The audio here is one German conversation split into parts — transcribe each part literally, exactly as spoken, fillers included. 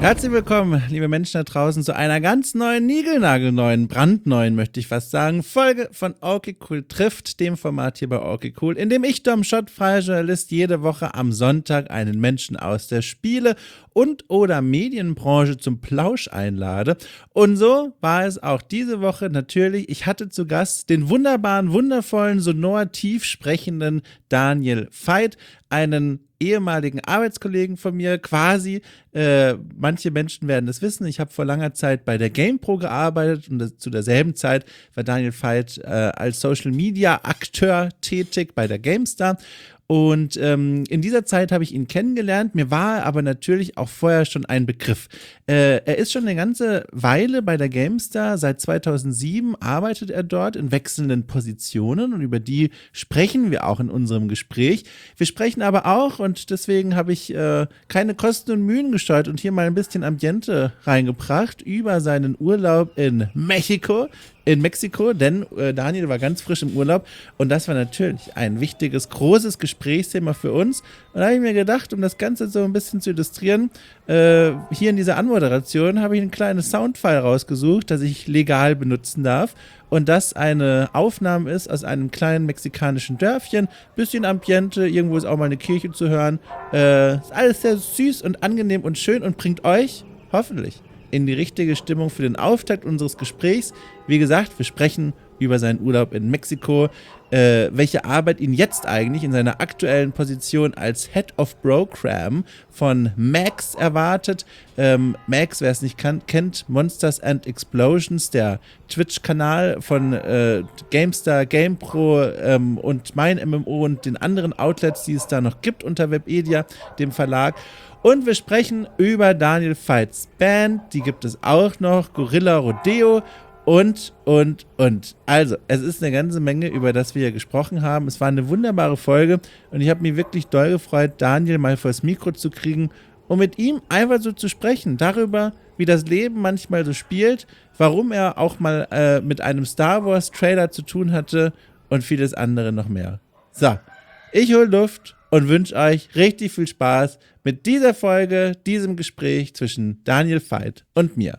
Herzlich willkommen, liebe Menschen da draußen, zu einer ganz neuen, niegelnagelneuen, brandneuen, möchte ich fast sagen, Folge von Okay Cool trifft, dem Format hier bei Okay Cool, in dem ich, Dom Schott, freier Journalist, jede Woche am Sonntag einen Menschen aus der Spiele- und oder Medienbranche zum Plausch einlade. Und so war es auch diese Woche natürlich. Ich hatte zu Gast den wunderbaren, wundervollen, sonor tief sprechenden Daniel Veit, einen ehemaligen Arbeitskollegen von mir, quasi. Äh, manche Menschen werden es wissen. Ich habe vor langer Zeit bei der GamePro gearbeitet und das, zu derselben Zeit war Daniel Veit äh, als Social-Media-Akteur tätig bei der GameStar. Und ähm, in dieser Zeit habe ich ihn kennengelernt, mir war er aber natürlich auch vorher schon ein Begriff. Äh, er ist schon eine ganze Weile bei der GameStar, seit zweitausendsieben arbeitet er dort in wechselnden Positionen und über die sprechen wir auch in unserem Gespräch. Wir sprechen aber auch, und deswegen habe ich äh, keine Kosten und Mühen gescheut und hier mal ein bisschen Ambiente reingebracht, über seinen Urlaub in Mexiko. In Mexiko, denn äh, Daniel war ganz frisch im Urlaub und das war natürlich ein wichtiges, großes Gesprächsthema für uns. Und da habe ich mir gedacht, um das Ganze so ein bisschen zu illustrieren, äh, hier in dieser Anmoderation habe ich ein kleines Soundfile rausgesucht, das ich legal benutzen darf. Und das eine Aufnahme ist aus einem kleinen mexikanischen Dörfchen, bisschen Ambiente, irgendwo ist auch mal eine Kirche zu hören. Äh, ist alles sehr süß und angenehm und schön und bringt euch, hoffentlich, in die richtige Stimmung für den Auftakt unseres Gesprächs. Wie gesagt, wir sprechen über seinen Urlaub in Mexiko, äh, welche Arbeit ihn jetzt eigentlich in seiner aktuellen Position als Head of Program von Max erwartet. Ähm, Max, wer es nicht kann, kennt, Monsters and Explosions, der Twitch-Kanal von äh, GameStar, GamePro ähm, und mein M M O und den anderen Outlets, die es da noch gibt unter Webedia, dem Verlag. Und wir sprechen über Daniel Veits Band, die gibt es auch noch, Gorilla Rodeo und, und, und. Also, es ist eine ganze Menge, über das wir hier gesprochen haben. Es war eine wunderbare Folge und ich habe mich wirklich doll gefreut, Daniel mal vors Mikro zu kriegen, um mit ihm einfach so zu sprechen, darüber, wie das Leben manchmal so spielt, warum er auch mal äh, mit einem Star Wars Trailer zu tun hatte und vieles andere noch mehr. So, ich hol Luft und wünsche euch richtig viel Spaß mit dieser Folge, diesem Gespräch zwischen Daniel Veit und mir.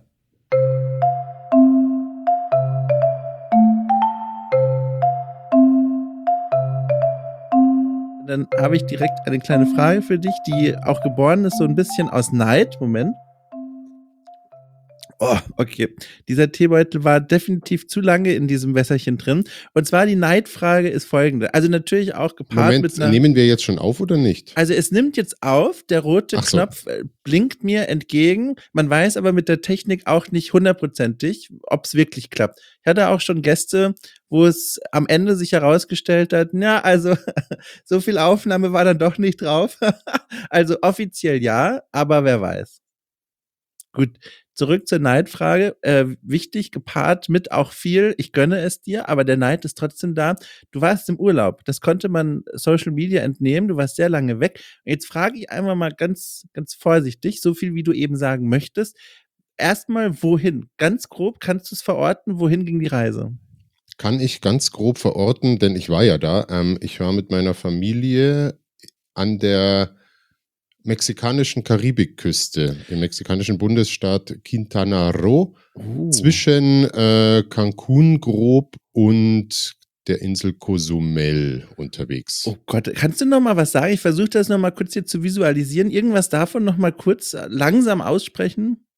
Dann habe ich direkt eine kleine Frage für dich, die auch geboren ist so ein bisschen aus Neid. Moment. Oh, okay. Dieser Teebeutel war definitiv zu lange in diesem Wässerchen drin. Und zwar die Neidfrage ist folgende. Also natürlich auch gepaart Moment, mit einer... nehmen wir jetzt schon auf oder nicht? Also es nimmt jetzt auf, der rote Ach so. Knopf äh, blinkt mir entgegen. Man weiß aber mit der Technik auch nicht hundertprozentig, ob es wirklich klappt. Ich hatte auch schon Gäste, wo es am Ende sich herausgestellt hat, ja, also so viel Aufnahme war dann doch nicht drauf. Also offiziell ja, aber wer weiß. Gut, zurück zur Neidfrage. Äh, wichtig, gepaart mit auch viel, ich gönne es dir, aber der Neid ist trotzdem da. Du warst im Urlaub, das konnte man Social Media entnehmen, du warst sehr lange weg. Jetzt frage ich einmal mal ganz, ganz vorsichtig, so viel wie du eben sagen möchtest. Erstmal, wohin? Ganz grob, kannst du es verorten, wohin ging die Reise? Kann ich ganz grob verorten, denn ich war ja da. Ähm, ich war mit meiner Familie an der mexikanischen Karibikküste, im mexikanischen Bundesstaat Quintana Roo, Uh. zwischen äh, Cancun grob und der Insel Cozumel unterwegs. Oh Gott, kannst du noch mal was sagen? Ich versuche das noch mal kurz hier zu visualisieren. Irgendwas davon noch mal kurz äh, langsam aussprechen?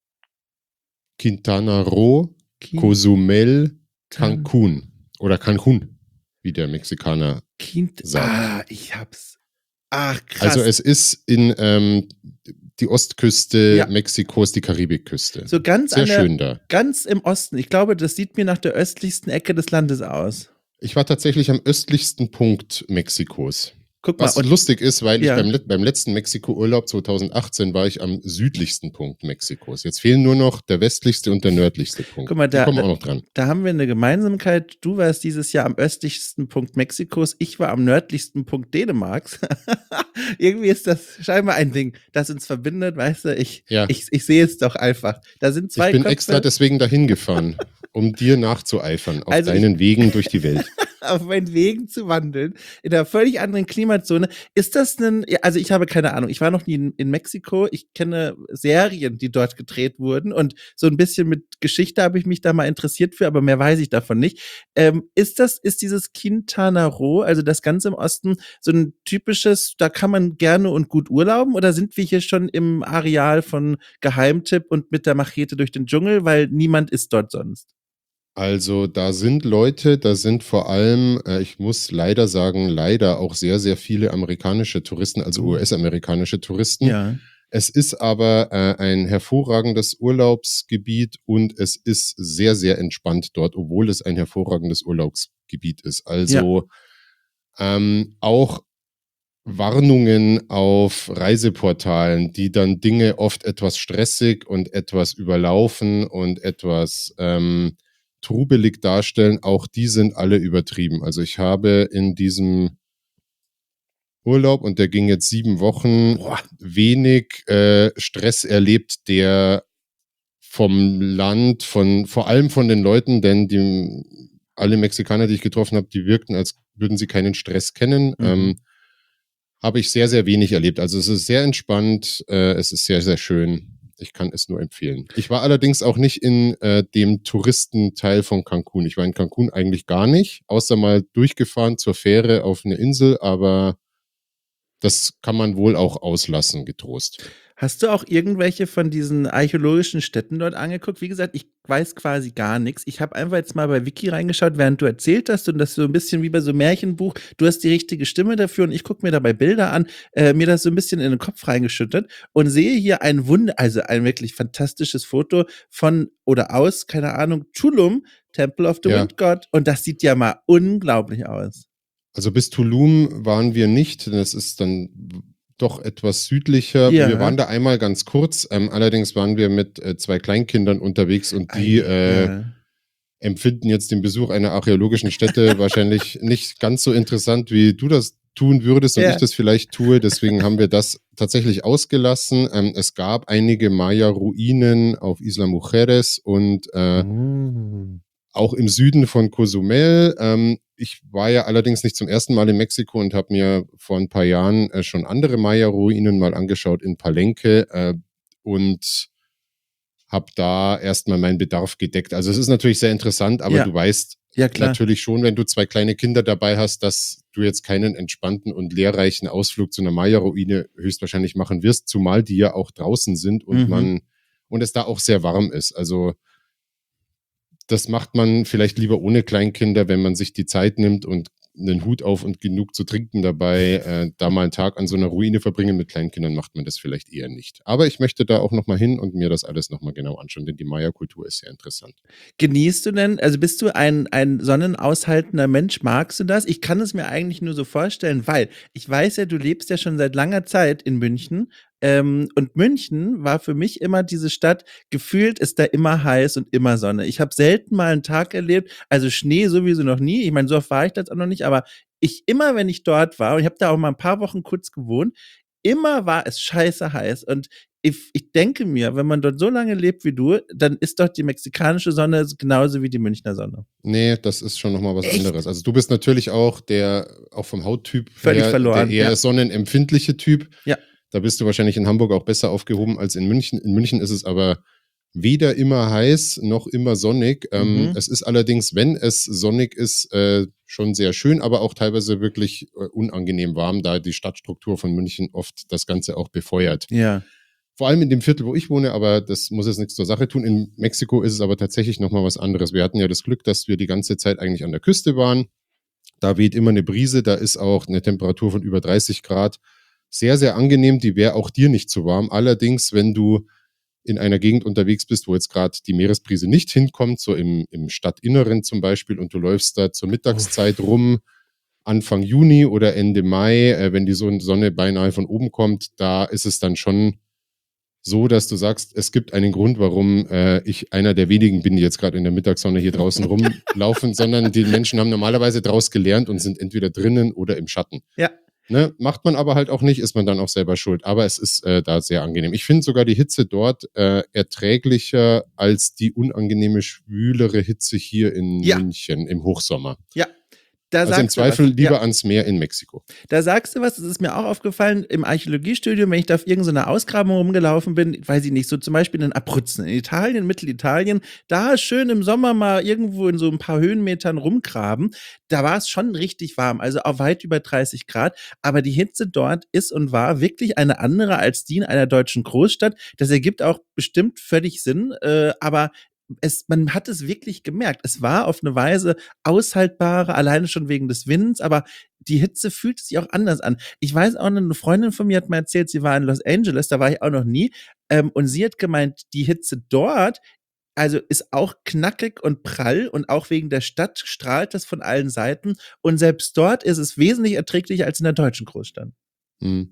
Quintana Roo, Quin- Cozumel, Cancun oder Cancun, wie der Mexikaner Kind. sagt. Ah, ich hab's. Ach, krass. Also es ist in ähm, die Ostküste Ja. Mexikos, die Karibikküste. So ganz Sehr an der, schön da. ganz im Osten. Ich glaube, das sieht mir nach der östlichsten Ecke des Landes aus. Ich war tatsächlich am östlichsten Punkt Mexikos. Guck Was mal. Und, lustig ist, weil Ja. ich beim, let- beim letzten Mexiko-Urlaub zweitausendachtzehn war ich am südlichsten Punkt Mexikos. Jetzt fehlen nur noch der westlichste und der nördlichste Punkt. Guck mal, da- Die kommen da- auch noch dran. da haben wir eine Gemeinsamkeit. Du warst dieses Jahr am östlichsten Punkt Mexikos. Ich war am nördlichsten Punkt Dänemarks. Irgendwie ist das scheinbar ein Ding, das uns verbindet. Weißt du, ich, Ja. ich, ich sehe es doch einfach. Da sind zwei Ich bin Köpfe. extra deswegen dahin gefahren, um dir nachzueifern auf Also ich- deinen Wegen durch die Welt. auf meinen Wegen zu wandeln, in einer völlig anderen Klimazone. Ist das ein, also ich habe keine Ahnung, ich war noch nie in, in Mexiko, ich kenne Serien, die dort gedreht wurden und so ein bisschen mit Geschichte habe ich mich da mal interessiert für, aber mehr weiß ich davon nicht. Ähm, ist das, ist dieses Quintana Roo, also das Ganze im Osten, so ein typisches, da kann man gerne und gut urlauben oder sind wir hier schon im Areal von Geheimtipp und mit der Machete durch den Dschungel, weil niemand ist dort sonst? Also da sind Leute, da sind vor allem, äh, ich muss leider sagen, leider auch sehr, sehr viele amerikanische Touristen, also Oh. U S-amerikanische Touristen. Ja. Es ist aber äh, ein hervorragendes Urlaubsgebiet und es ist sehr, sehr entspannt dort, obwohl es ein hervorragendes Urlaubsgebiet ist. Also ähm, auch Warnungen auf Reiseportalen, die dann Dinge oft etwas stressig und etwas überlaufen und etwas ähm, trubelig darstellen, auch die sind alle übertrieben. Also ich habe in diesem Urlaub, und der ging jetzt sieben Wochen, Boah. wenig äh, Stress erlebt, der vom Land, von vor allem von den Leuten, denn die alle Mexikaner, die ich getroffen habe, die wirkten, als würden sie keinen Stress kennen. Mhm. Ähm, habe ich sehr, sehr wenig erlebt. Also es ist sehr entspannt, äh, es ist sehr, sehr schön. Ich kann es nur empfehlen. Ich war allerdings auch nicht in äh, dem Touristenteil von Cancun. Ich war in Cancun eigentlich gar nicht, außer mal durchgefahren zur Fähre auf eine Insel, aber das kann man wohl auch auslassen, getrost. Hast du auch irgendwelche von diesen archäologischen Städten dort angeguckt? Wie gesagt, ich weiß quasi gar nichts. Ich habe einfach jetzt mal bei Wiki reingeschaut, während du erzählt hast und das so ein bisschen wie bei so einem Märchenbuch. Du hast die richtige Stimme dafür und ich gucke mir dabei Bilder an, äh, mir das so ein bisschen in den Kopf reingeschüttet und sehe hier ein Wunder, also ein wirklich fantastisches Foto von oder aus, keine Ahnung, Tulum, Temple of the Ja. Wind God. Und das sieht ja mal unglaublich aus. Also bis Tulum waren wir nicht, denn es ist dann doch etwas südlicher. Ja. Wir waren da einmal ganz kurz, ähm, allerdings waren wir mit äh, zwei Kleinkindern unterwegs und die Ei, äh, ja. empfinden jetzt den Besuch einer archäologischen Stätte wahrscheinlich nicht ganz so interessant, wie du das tun würdest und Ja. ich das vielleicht tue. Deswegen haben wir das tatsächlich ausgelassen. Ähm, es gab einige Maya-Ruinen auf Isla Mujeres und äh, Oh. auch im Süden von Cozumel. Ähm, ich war ja allerdings nicht zum ersten Mal in Mexiko und habe mir vor ein paar Jahren äh, schon andere Maya-Ruinen mal angeschaut in Palenque äh, und habe da erstmal meinen Bedarf gedeckt. Also es ist natürlich sehr interessant, aber Ja. du weißt Ja, klar. natürlich schon, wenn du zwei kleine Kinder dabei hast, dass du jetzt keinen entspannten und lehrreichen Ausflug zu einer Maya-Ruine höchstwahrscheinlich machen wirst, zumal die ja auch draußen sind und Mhm. man und es da auch sehr warm ist. Also das macht man vielleicht lieber ohne Kleinkinder, wenn man sich die Zeit nimmt und einen Hut auf und genug zu trinken dabei, äh, da mal einen Tag an so einer Ruine verbringen. Mit Kleinkindern macht man das vielleicht eher nicht. Aber ich möchte da auch nochmal hin und mir das alles nochmal genau anschauen, denn die Maya-Kultur ist sehr interessant. Genießt du denn, also bist du ein, ein sonnenaushaltender Mensch, magst du das? Ich kann es mir eigentlich nur so vorstellen, weil ich weiß ja, du lebst ja schon seit langer Zeit in München. Ähm, und München war für mich immer diese Stadt, gefühlt ist da immer heiß und immer Sonne. Ich habe selten mal einen Tag erlebt, also Schnee sowieso noch nie. Ich meine, so oft war ich das auch noch nicht, aber ich immer, wenn ich dort war, und ich habe da auch mal ein paar Wochen kurz gewohnt, immer war es scheiße heiß. Und ich, ich denke mir, wenn man dort so lange lebt wie du, dann ist doch die mexikanische Sonne genauso wie die Münchner Sonne. Nee, das ist schon nochmal was Echt? anderes. Also du bist natürlich auch der, auch vom Hauttyp Völlig her, verloren, der eher ja. sonnenempfindliche Typ. Ja. Da bist du wahrscheinlich in Hamburg auch besser aufgehoben als in München. In München ist es aber weder immer heiß noch immer sonnig. Ähm, Mhm. es ist allerdings, wenn es sonnig ist, äh, schon sehr schön, aber auch teilweise wirklich äh, unangenehm warm, da die Stadtstruktur von München oft das Ganze auch befeuert. Ja. Vor allem in dem Viertel, wo ich wohne, aber das muss jetzt nichts zur Sache tun. In Mexiko ist es aber tatsächlich nochmal was anderes. Wir hatten ja das Glück, dass wir die ganze Zeit eigentlich an der Küste waren. Da weht immer eine Brise, da ist auch eine Temperatur von über dreißig Grad. Sehr, sehr angenehm, die wäre auch dir nicht zu warm. Allerdings, wenn du in einer Gegend unterwegs bist, wo jetzt gerade die Meeresbrise nicht hinkommt, so im, im Stadtinneren zum Beispiel, und du läufst da zur Mittagszeit rum, Anfang Juni oder Ende Mai, äh, wenn die Sonne beinahe von oben kommt, da ist es dann schon so, dass du sagst, es gibt einen Grund, warum äh, ich einer der wenigen bin, die jetzt gerade in der Mittagssonne hier draußen rumlaufen, sondern die Menschen haben normalerweise draus gelernt und sind entweder drinnen oder im Schatten. Ja. Ne, macht man aber halt auch nicht, ist man dann auch selber schuld. Aber es ist äh, da sehr angenehm. Ich finde sogar die Hitze dort äh, erträglicher als die unangenehme, schwülere Hitze hier in Ja. München im Hochsommer. Ja. Da Also im sagst du was. Zweifel lieber Ja. ans Meer in Mexiko. Da sagst du was, das ist mir auch aufgefallen im Archäologiestudium, wenn ich da auf irgendeiner Ausgrabung rumgelaufen bin, weiß ich nicht, so zum Beispiel in Abruzzen, in Italien, Mittelitalien, da schön im Sommer mal irgendwo in so ein paar Höhenmetern rumgraben, da war es schon richtig warm, also auch weit über dreißig Grad, aber die Hitze dort ist und war wirklich eine andere als die in einer deutschen Großstadt. Das ergibt auch bestimmt völlig Sinn, äh, aber es, man hat es wirklich gemerkt. Es war auf eine Weise aushaltbarer, alleine schon wegen des Winds, aber die Hitze fühlt sich auch anders an. Ich weiß auch, eine Freundin von mir hat mir erzählt, sie war in Los Angeles, da war ich auch noch nie, ähm, und sie hat gemeint, die Hitze dort, also ist auch knackig und prall und auch wegen der Stadt strahlt das von allen Seiten und selbst dort ist es wesentlich erträglicher als in der deutschen Großstadt. Hm.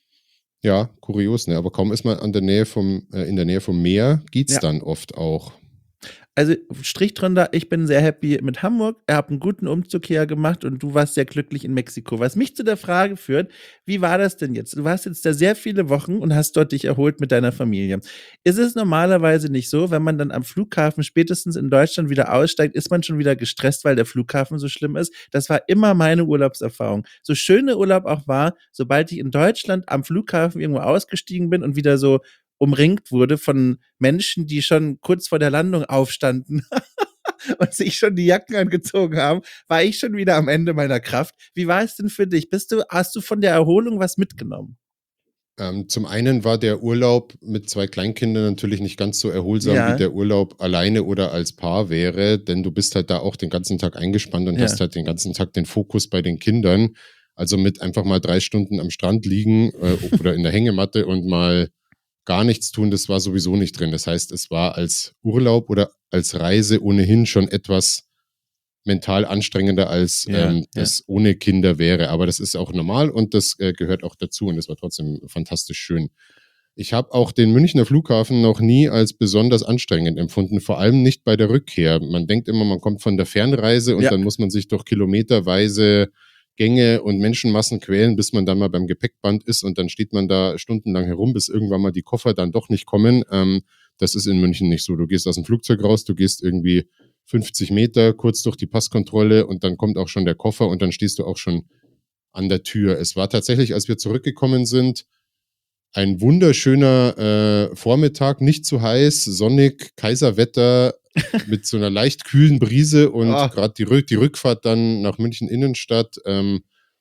Ja, kurios, ne? Aber kaum ist man an der Nähe vom, äh, in der Nähe vom Meer, geht's Ja. dann oft auch. Also Strich drunter, ich bin sehr happy mit Hamburg. Ich habe einen guten Umzug hier gemacht und du warst sehr glücklich in Mexiko. Was mich zu der Frage führt, wie war das denn jetzt? Du warst jetzt da sehr viele Wochen und hast dort dich erholt mit deiner Familie. Ist es normalerweise nicht so, wenn man dann am Flughafen spätestens in Deutschland wieder aussteigt, ist man schon wieder gestresst, weil der Flughafen so schlimm ist? Das war immer meine Urlaubserfahrung. So schön der Urlaub auch war, sobald ich in Deutschland am Flughafen irgendwo ausgestiegen bin und wieder so umringt wurde von Menschen, die schon kurz vor der Landung aufstanden und sich schon die Jacken angezogen haben, war ich schon wieder am Ende meiner Kraft. Wie war es denn für dich? Bist du, hast du von der Erholung was mitgenommen? Ähm, zum einen war der Urlaub mit zwei Kleinkindern natürlich nicht ganz so erholsam, Ja. wie der Urlaub alleine oder als Paar wäre, denn du bist halt da auch den ganzen Tag eingespannt und Ja. hast halt den ganzen Tag den Fokus bei den Kindern. Also mit einfach mal drei Stunden am Strand liegen äh, oder in der Hängematte und mal gar nichts tun, das war sowieso nicht drin. Das heißt, es war als Urlaub oder als Reise ohnehin schon etwas mental anstrengender, als Ja, ähm, ja. das ohne Kinder wäre. Aber das ist auch normal und das äh, gehört auch dazu und das war trotzdem fantastisch schön. Ich habe auch den Münchner Flughafen noch nie als besonders anstrengend empfunden, vor allem nicht bei der Rückkehr. Man denkt immer, man kommt von der Fernreise und Ja. dann muss man sich durch kilometerweise Gänge und Menschenmassen quälen, bis man dann mal beim Gepäckband ist und dann steht man da stundenlang herum, bis irgendwann mal die Koffer dann doch nicht kommen. Ähm, das ist in München nicht so. Du gehst aus dem Flugzeug raus, du gehst irgendwie fünfzig Meter kurz durch die Passkontrolle und dann kommt auch schon der Koffer und dann stehst du auch schon an der Tür. Es war tatsächlich, als wir zurückgekommen sind, ein wunderschöner äh, Vormittag, nicht zu heiß, sonnig, Kaiserwetter mit so einer leicht kühlen Brise und Oh. gerade die, Rück- die Rückfahrt dann nach München Innenstadt ähm,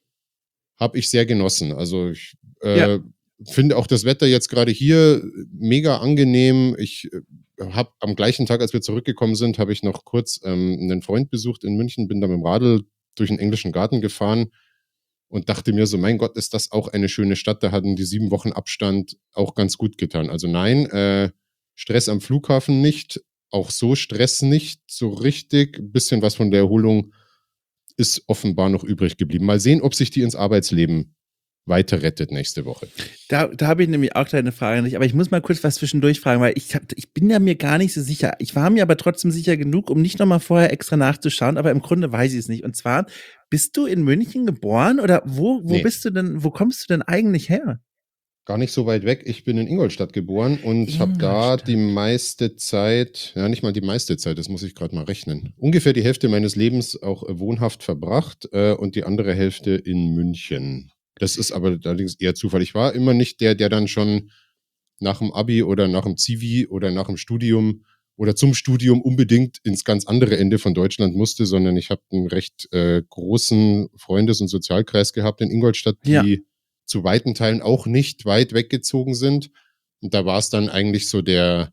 habe ich sehr genossen. Also ich äh, Ja. finde auch das Wetter jetzt gerade hier mega angenehm. Ich äh, habe am gleichen Tag, als wir zurückgekommen sind, habe ich noch kurz ähm, einen Freund besucht in München, bin da mit dem Radl durch den englischen Garten gefahren und dachte mir so, mein Gott, ist das auch eine schöne Stadt. Da hatten die sieben Wochen Abstand auch ganz gut getan. Also nein, äh, Stress am Flughafen nicht, auch so Stress nicht so richtig. Ein bisschen was von der Erholung ist offenbar noch übrig geblieben. Mal sehen, ob sich die ins Arbeitsleben weiter rettet nächste Woche. Da, da habe ich nämlich auch deine Frage nicht, aber ich muss mal kurz was zwischendurch fragen, weil ich, hab, ich bin ja mir gar nicht so sicher. Ich war mir aber trotzdem sicher genug, um nicht nochmal vorher extra nachzuschauen, aber im Grunde weiß ich es nicht. Und zwar, bist du in München geboren oder wo, wo Nee. bist du denn, wo kommst du denn eigentlich her? Gar nicht so weit weg. Ich bin in Ingolstadt geboren und habe da Ingolstadt. die meiste Zeit, ja nicht mal die meiste Zeit, das muss ich gerade mal rechnen, ungefähr die Hälfte meines Lebens auch äh, wohnhaft verbracht äh, und die andere Hälfte in München. Das ist aber allerdings eher Zufall. Ich war immer nicht der, der dann schon nach dem Abi oder nach dem Zivi oder nach dem Studium oder zum Studium unbedingt ins ganz andere Ende von Deutschland musste, sondern ich habe einen recht äh, großen Freundes- und Sozialkreis gehabt in Ingolstadt, die Ja. zu weiten Teilen auch nicht weit weggezogen sind. Und da war es dann eigentlich so der,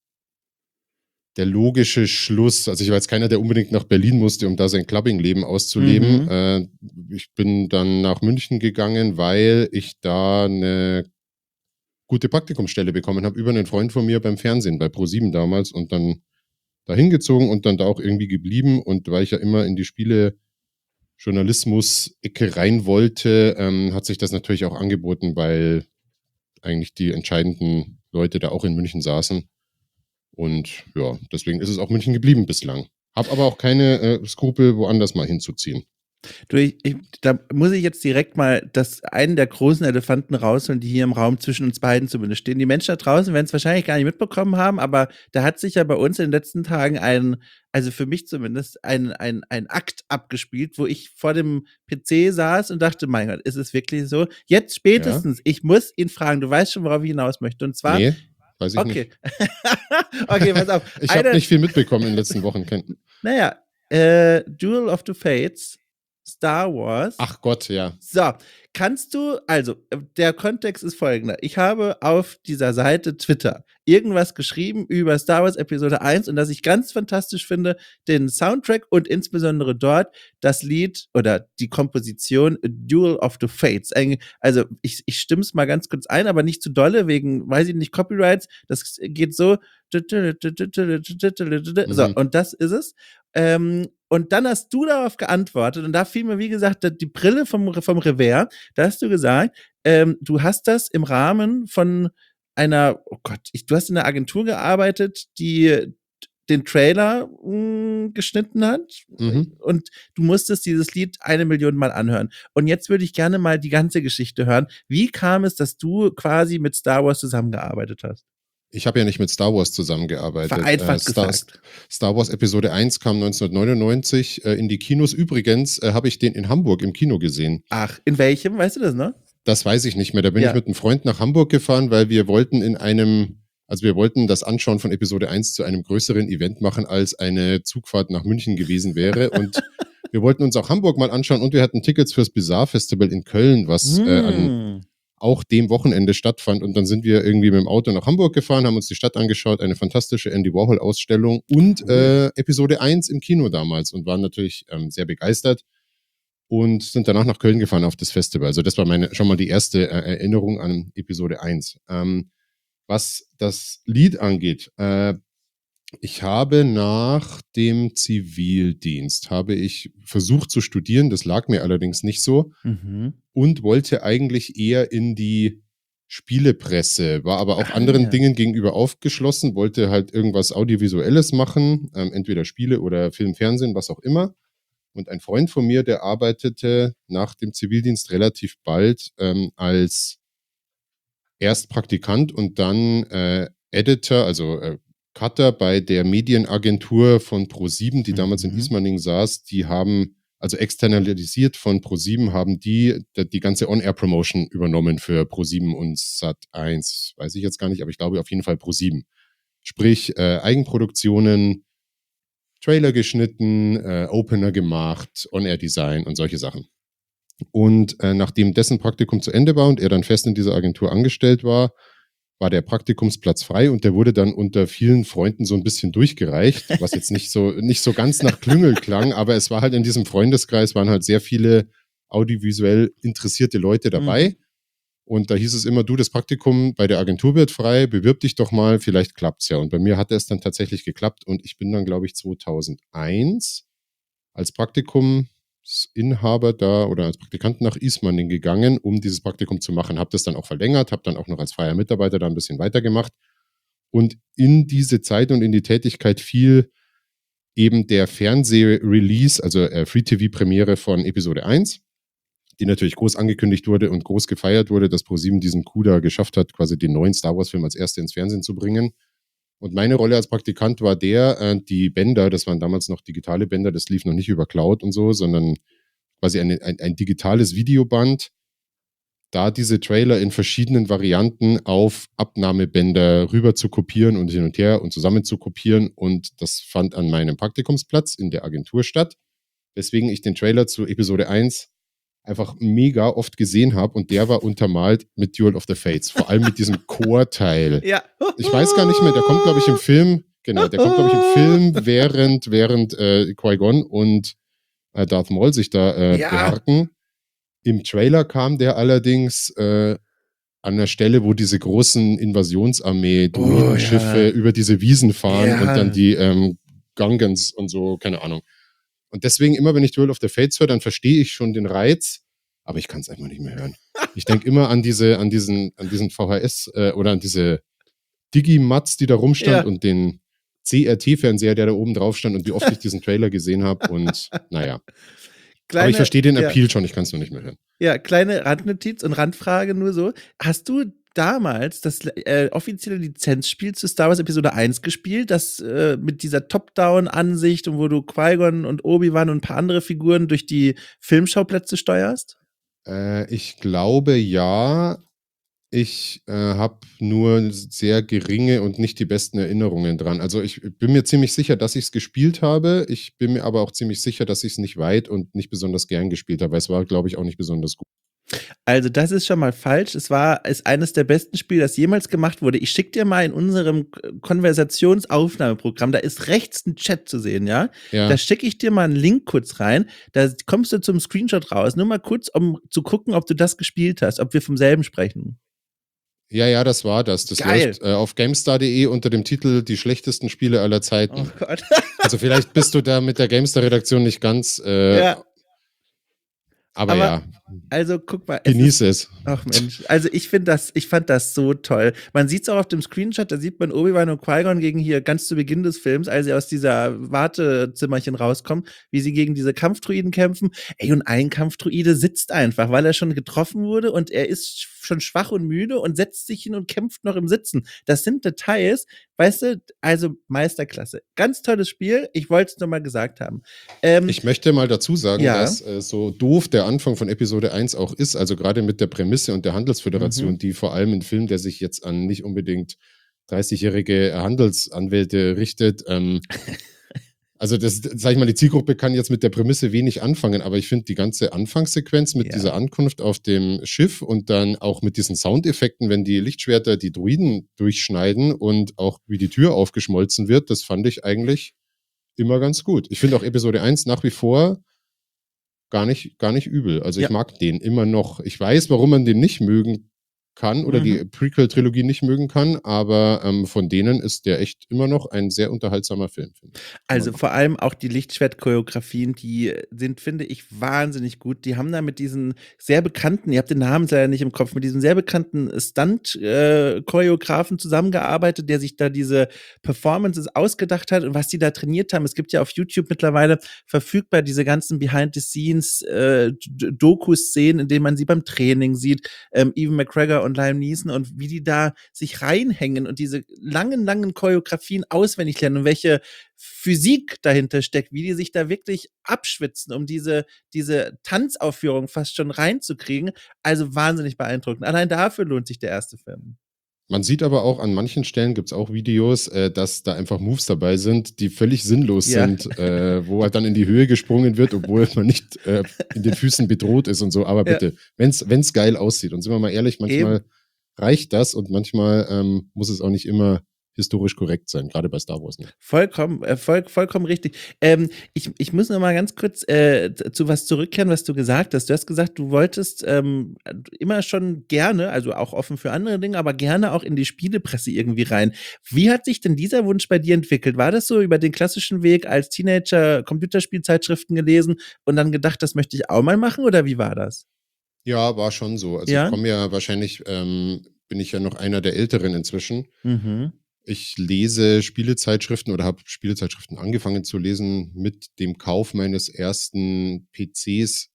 der logische Schluss. Also ich war jetzt keiner, der unbedingt nach Berlin musste, um da sein Clubbing-Leben auszuleben. Mhm. Äh, ich bin dann nach München gegangen, weil ich da eine gute Praktikumsstelle bekommen habe über einen Freund von mir beim Fernsehen, bei ProSieben damals und dann da hingezogen und dann da auch irgendwie geblieben. Und weil ich ja immer in die Spiele Journalismus-Ecke rein wollte, ähm, hat sich das natürlich auch angeboten, weil eigentlich die entscheidenden Leute da auch in München saßen. Und ja, deswegen ist es auch München geblieben bislang. Hab aber auch keine äh, Skrupel, woanders mal hinzuziehen. Du, ich, ich, da muss ich jetzt direkt mal das einen der großen Elefanten rausholen, die hier im Raum zwischen uns beiden zumindest stehen. Die Menschen da draußen werden es wahrscheinlich gar nicht mitbekommen haben, aber da hat sich ja bei uns in den letzten Tagen ein, also für mich zumindest, ein, ein, ein Akt abgespielt, wo ich vor dem P C saß und dachte, mein Gott, ist es wirklich so? Jetzt Ja? spätestens, ich muss ihn fragen, du weißt schon, worauf ich hinaus möchte. Und zwar, Nee, weiß ich okay, nicht. okay, pass auf. Ich habe Eine, nicht viel mitbekommen in den letzten Wochen. Ken- naja, äh, Duel of the Fates, Star Wars. Ach Gott, ja. So, kannst du, also äh, der Kontext ist folgender. Ich habe auf dieser Seite Twitter irgendwas geschrieben über Star Wars Episode eins und dass ich ganz fantastisch finde, den Soundtrack und insbesondere dort das Lied oder die Komposition Duel of the Fates. Eig- Also ich, ich stimme es mal ganz kurz ein, aber nicht zu dolle, wegen, weiß ich nicht, Copyrights. Das geht so. So, Mhm. und das ist es. Ähm, und dann hast du darauf geantwortet und da fiel mir, wie gesagt, die Brille vom, vom Revers. Da hast du gesagt, ähm, du hast das im Rahmen von einer, oh Gott, ich, du hast in einer Agentur gearbeitet, die den Trailer mh, geschnitten hat Mhm. und du musstest dieses Lied eine Million Mal anhören. Und jetzt würde ich gerne mal die ganze Geschichte hören. Wie kam es, dass du quasi mit Star Wars zusammengearbeitet hast? Ich habe ja nicht mit Star Wars zusammengearbeitet. Äh, Vereinfacht Star, gesagt. Star Wars Episode eins kam neunzehnhundertneunundneunzig äh, in die Kinos. Übrigens äh, habe ich den in Hamburg im Kino gesehen. Ach, in welchem? Weißt du das, ne? Das weiß ich nicht mehr. Da bin Ja. ich mit einem Freund nach Hamburg gefahren, weil wir wollten in einem, also wir wollten das Anschauen von Episode eins zu einem größeren Event machen, als eine Zugfahrt nach München gewesen wäre. Und wir wollten uns auch Hamburg mal anschauen und wir hatten Tickets fürs Bizarre Festival in Köln, was äh, an Hm. auch dem Wochenende stattfand. Und dann sind wir irgendwie mit dem Auto nach Hamburg gefahren, haben uns die Stadt angeschaut, eine fantastische Andy Warhol-Ausstellung und Cool. äh, Episode eins im Kino damals und waren natürlich ähm, sehr begeistert und sind danach nach Köln gefahren auf das Festival. Also das war meine schon mal die erste äh, Erinnerung an Episode eins. Ähm, was das Lied angeht, äh, ich habe nach dem Zivildienst, habe ich versucht zu studieren, das lag mir allerdings nicht so Mhm. und wollte eigentlich eher in die Spielepresse, war aber auch Ah, anderen ja. Dingen gegenüber aufgeschlossen, wollte halt irgendwas Audiovisuelles machen, ähm, entweder Spiele oder Film, Fernsehen, was auch immer. Und ein Freund von mir, der arbeitete nach dem Zivildienst relativ bald ähm, als erst Praktikant und dann äh, Editor, also äh, Cutter bei der Medienagentur von ProSieben, die damals in Mhm. Ismaning saß. Die haben, also externalisiert von ProSieben, haben die die, die ganze On-Air-Promotion übernommen für ProSieben und Sat eins. Weiß ich jetzt gar nicht, aber ich glaube auf jeden Fall ProSieben. Sprich, äh, Eigenproduktionen, Trailer geschnitten, äh, Opener gemacht, On-Air-Design und solche Sachen. Und äh, nachdem dessen Praktikum zu Ende war und er dann fest in dieser Agentur angestellt war, war der Praktikumsplatz frei und der wurde dann unter vielen Freunden so ein bisschen durchgereicht, was jetzt nicht so, nicht so ganz nach Klüngel klang, aber es war halt in diesem Freundeskreis, waren halt sehr viele audiovisuell interessierte Leute dabei. Mhm. Und da hieß es immer, du, das Praktikum bei der Agentur wird frei, bewirb dich doch mal, vielleicht klappt's ja. Und bei mir hatte es dann tatsächlich geklappt und ich bin dann, glaube ich, zweitausendeins als Praktikumsinhaber da oder als Praktikant nach Ismaning gegangen, um dieses Praktikum zu machen. Habe das dann auch verlängert, habe dann auch noch als freier Mitarbeiter da ein bisschen weitergemacht. Und in diese Zeit und in die Tätigkeit fiel eben der Fernseh-Release, also äh, Free-T V-Premiere von Episode eins, die natürlich groß angekündigt wurde und groß gefeiert wurde, dass ProSieben diesen Coup da geschafft hat, quasi den neuen Star Wars-Film als erste ins Fernsehen zu bringen. Und meine Rolle als Praktikant war der, äh, die Bänder, das waren damals noch digitale Bänder, das lief noch nicht über Cloud und so, sondern quasi eine, ein, ein digitales Videoband, da diese Trailer in verschiedenen Varianten auf Abnahmebänder rüber zu kopieren und hin und her und zusammen zu kopieren. Und das fand an meinem Praktikumsplatz in der Agentur statt, weswegen ich den Trailer zu Episode eins einfach mega oft gesehen habe und der war untermalt mit Duel of the Fates, vor allem mit diesem Chorteil. Ja. Ich weiß gar nicht mehr, der kommt, glaube ich, im Film, genau, der kommt, glaube ich, im Film, während, während äh, Qui-Gon und äh, Darth Maul sich da äh, Ja. beharken. Im Trailer kam der allerdings äh, an der Stelle, wo diese großen Invasionsarmee, Druidenschiffe Oh, ja. über diese Wiesen fahren Ja. und dann die ähm, Gungans und so, keine Ahnung. Und deswegen, immer wenn ich Duel of the Fates höre, dann verstehe ich schon den Reiz, aber ich kann es einfach nicht mehr hören. Ich denke immer an diese, an diesen, an diesen V H S äh, oder an diese Digimats, die da rumstand Ja. und den C R T-Fernseher, der da oben drauf stand und wie oft ich diesen Trailer gesehen habe und naja. Kleine, Aber ich verstehe den ja. Appeal schon, ich kann es nur nicht mehr hören. Ja, kleine Randnotiz und Randfrage nur so. Hast du damals das äh, offizielle Lizenzspiel zu Star Wars Episode eins gespielt, das äh, mit dieser Top-Down-Ansicht und wo du Qui-Gon und Obi-Wan und ein paar andere Figuren durch die Filmschauplätze steuerst? Äh, ich glaube ja. Ich äh, habe nur sehr geringe und nicht die besten Erinnerungen dran. Also ich bin mir ziemlich sicher, dass ich es gespielt habe. Ich bin mir aber auch ziemlich sicher, dass ich es nicht weit und nicht besonders gern gespielt habe, weil es war, glaube ich, auch nicht besonders gut. Also das ist schon mal falsch. Es war ist eines der besten Spiele, das jemals gemacht wurde. Ich schicke dir mal in unserem Konversationsaufnahmeprogramm, da ist rechts ein Chat zu sehen, ja? Ja. Da schicke ich dir mal einen Link kurz rein. Da kommst du zum Screenshot raus. Nur mal kurz, um zu gucken, ob du das gespielt hast, ob wir vom selben sprechen. Ja, ja, das war das. Das Geil. läuft äh, auf GameStar punkt de unter dem Titel Die schlechtesten Spiele aller Zeiten. Oh Gott. Also vielleicht bist du da mit der GameStar-Redaktion nicht ganz, äh, Ja. aber, Aber- ja, Also guck mal. es ist- genieße es. Ach Mensch, also ich finde das, ich fand das so toll. Man sieht es auch auf dem Screenshot, da sieht man Obi-Wan und Qui-Gon gegen hier ganz zu Beginn des Films, als sie aus dieser Wartezimmerchen rauskommen, wie sie gegen diese Kampfdruiden kämpfen. Ey, und ein Kampfdruide sitzt einfach, weil er schon getroffen wurde und er ist schon schwach und müde und setzt sich hin und kämpft noch im Sitzen. Das sind Details, weißt du, also Meisterklasse. Ganz tolles Spiel, ich wollte es nur mal gesagt haben. Ähm, Ich möchte mal dazu sagen, Ja. dass äh, so doof der Anfang von Episode eins auch ist, also gerade mit der Prämisse und der Handelsföderation, Mhm. die vor allem ein Film, der sich jetzt an nicht unbedingt dreißigjährige Handelsanwälte richtet, ähm, also das, sag ich mal, die Zielgruppe kann jetzt mit der Prämisse wenig anfangen, aber ich finde die ganze Anfangssequenz mit Ja. dieser Ankunft auf dem Schiff und dann auch mit diesen Soundeffekten, wenn die Lichtschwerter die Druiden durchschneiden und auch wie die Tür aufgeschmolzen wird, das fand ich eigentlich immer ganz gut. Ich finde auch Episode eins nach wie vor gar nicht, gar nicht übel. Also Ja. ich mag den immer noch. Ich weiß, warum man den nicht mögen kann oder Mhm. die Prequel-Trilogie nicht mögen kann, aber ähm, von denen ist der echt immer noch ein sehr unterhaltsamer Film, finde ich. Kann Also man machen. vor allem auch die Lichtschwert-Choreografien, die sind, finde ich, wahnsinnig gut. Die haben da mit diesen sehr bekannten, ihr habt den Namen leider nicht im Kopf, mit diesen sehr bekannten Stunt-Choreografen zusammengearbeitet, der sich da diese Performances ausgedacht hat und was die da trainiert haben. Es gibt ja auf YouTube mittlerweile verfügbar diese ganzen Behind-the-Scenes-Doku-Szenen, in denen man sie beim Training sieht, ähm, Ewan McGregor und Liam Neeson und wie die da sich reinhängen und diese langen, langen Choreografien auswendig lernen und welche Physik dahinter steckt, wie die sich da wirklich abschwitzen, um diese, diese Tanzaufführung fast schon reinzukriegen. Also wahnsinnig beeindruckend. Allein dafür lohnt sich der erste Film. Man sieht aber auch an manchen Stellen, gibt es auch Videos, äh, dass da einfach Moves dabei sind, die völlig sinnlos Ja. sind, äh, wo halt dann in die Höhe gesprungen wird, obwohl man nicht äh, in den Füßen bedroht ist und so. Aber Ja. bitte, wenn's wenn's geil aussieht. Und sind wir mal ehrlich, manchmal reicht das und manchmal ähm, muss es auch nicht immer historisch korrekt sein, gerade bei Star Wars nicht. Vollkommen, äh, voll, vollkommen richtig. Ähm, ich, ich muss noch mal ganz kurz äh, zu was zurückkehren, was du gesagt hast. Du hast gesagt, du wolltest ähm, immer schon gerne, also auch offen für andere Dinge, aber gerne auch in die Spielepresse irgendwie rein. Wie hat sich denn dieser Wunsch bei dir entwickelt? War das so über den klassischen Weg als Teenager Computerspielzeitschriften gelesen und dann gedacht, das möchte ich auch mal machen oder wie war das? Ja, war schon so. Also Ja? ich komme ja wahrscheinlich, ähm, bin ich ja noch einer der Älteren inzwischen. Mhm. Ich lese Spielezeitschriften oder habe Spielezeitschriften angefangen zu lesen mit dem Kauf meines ersten P Cs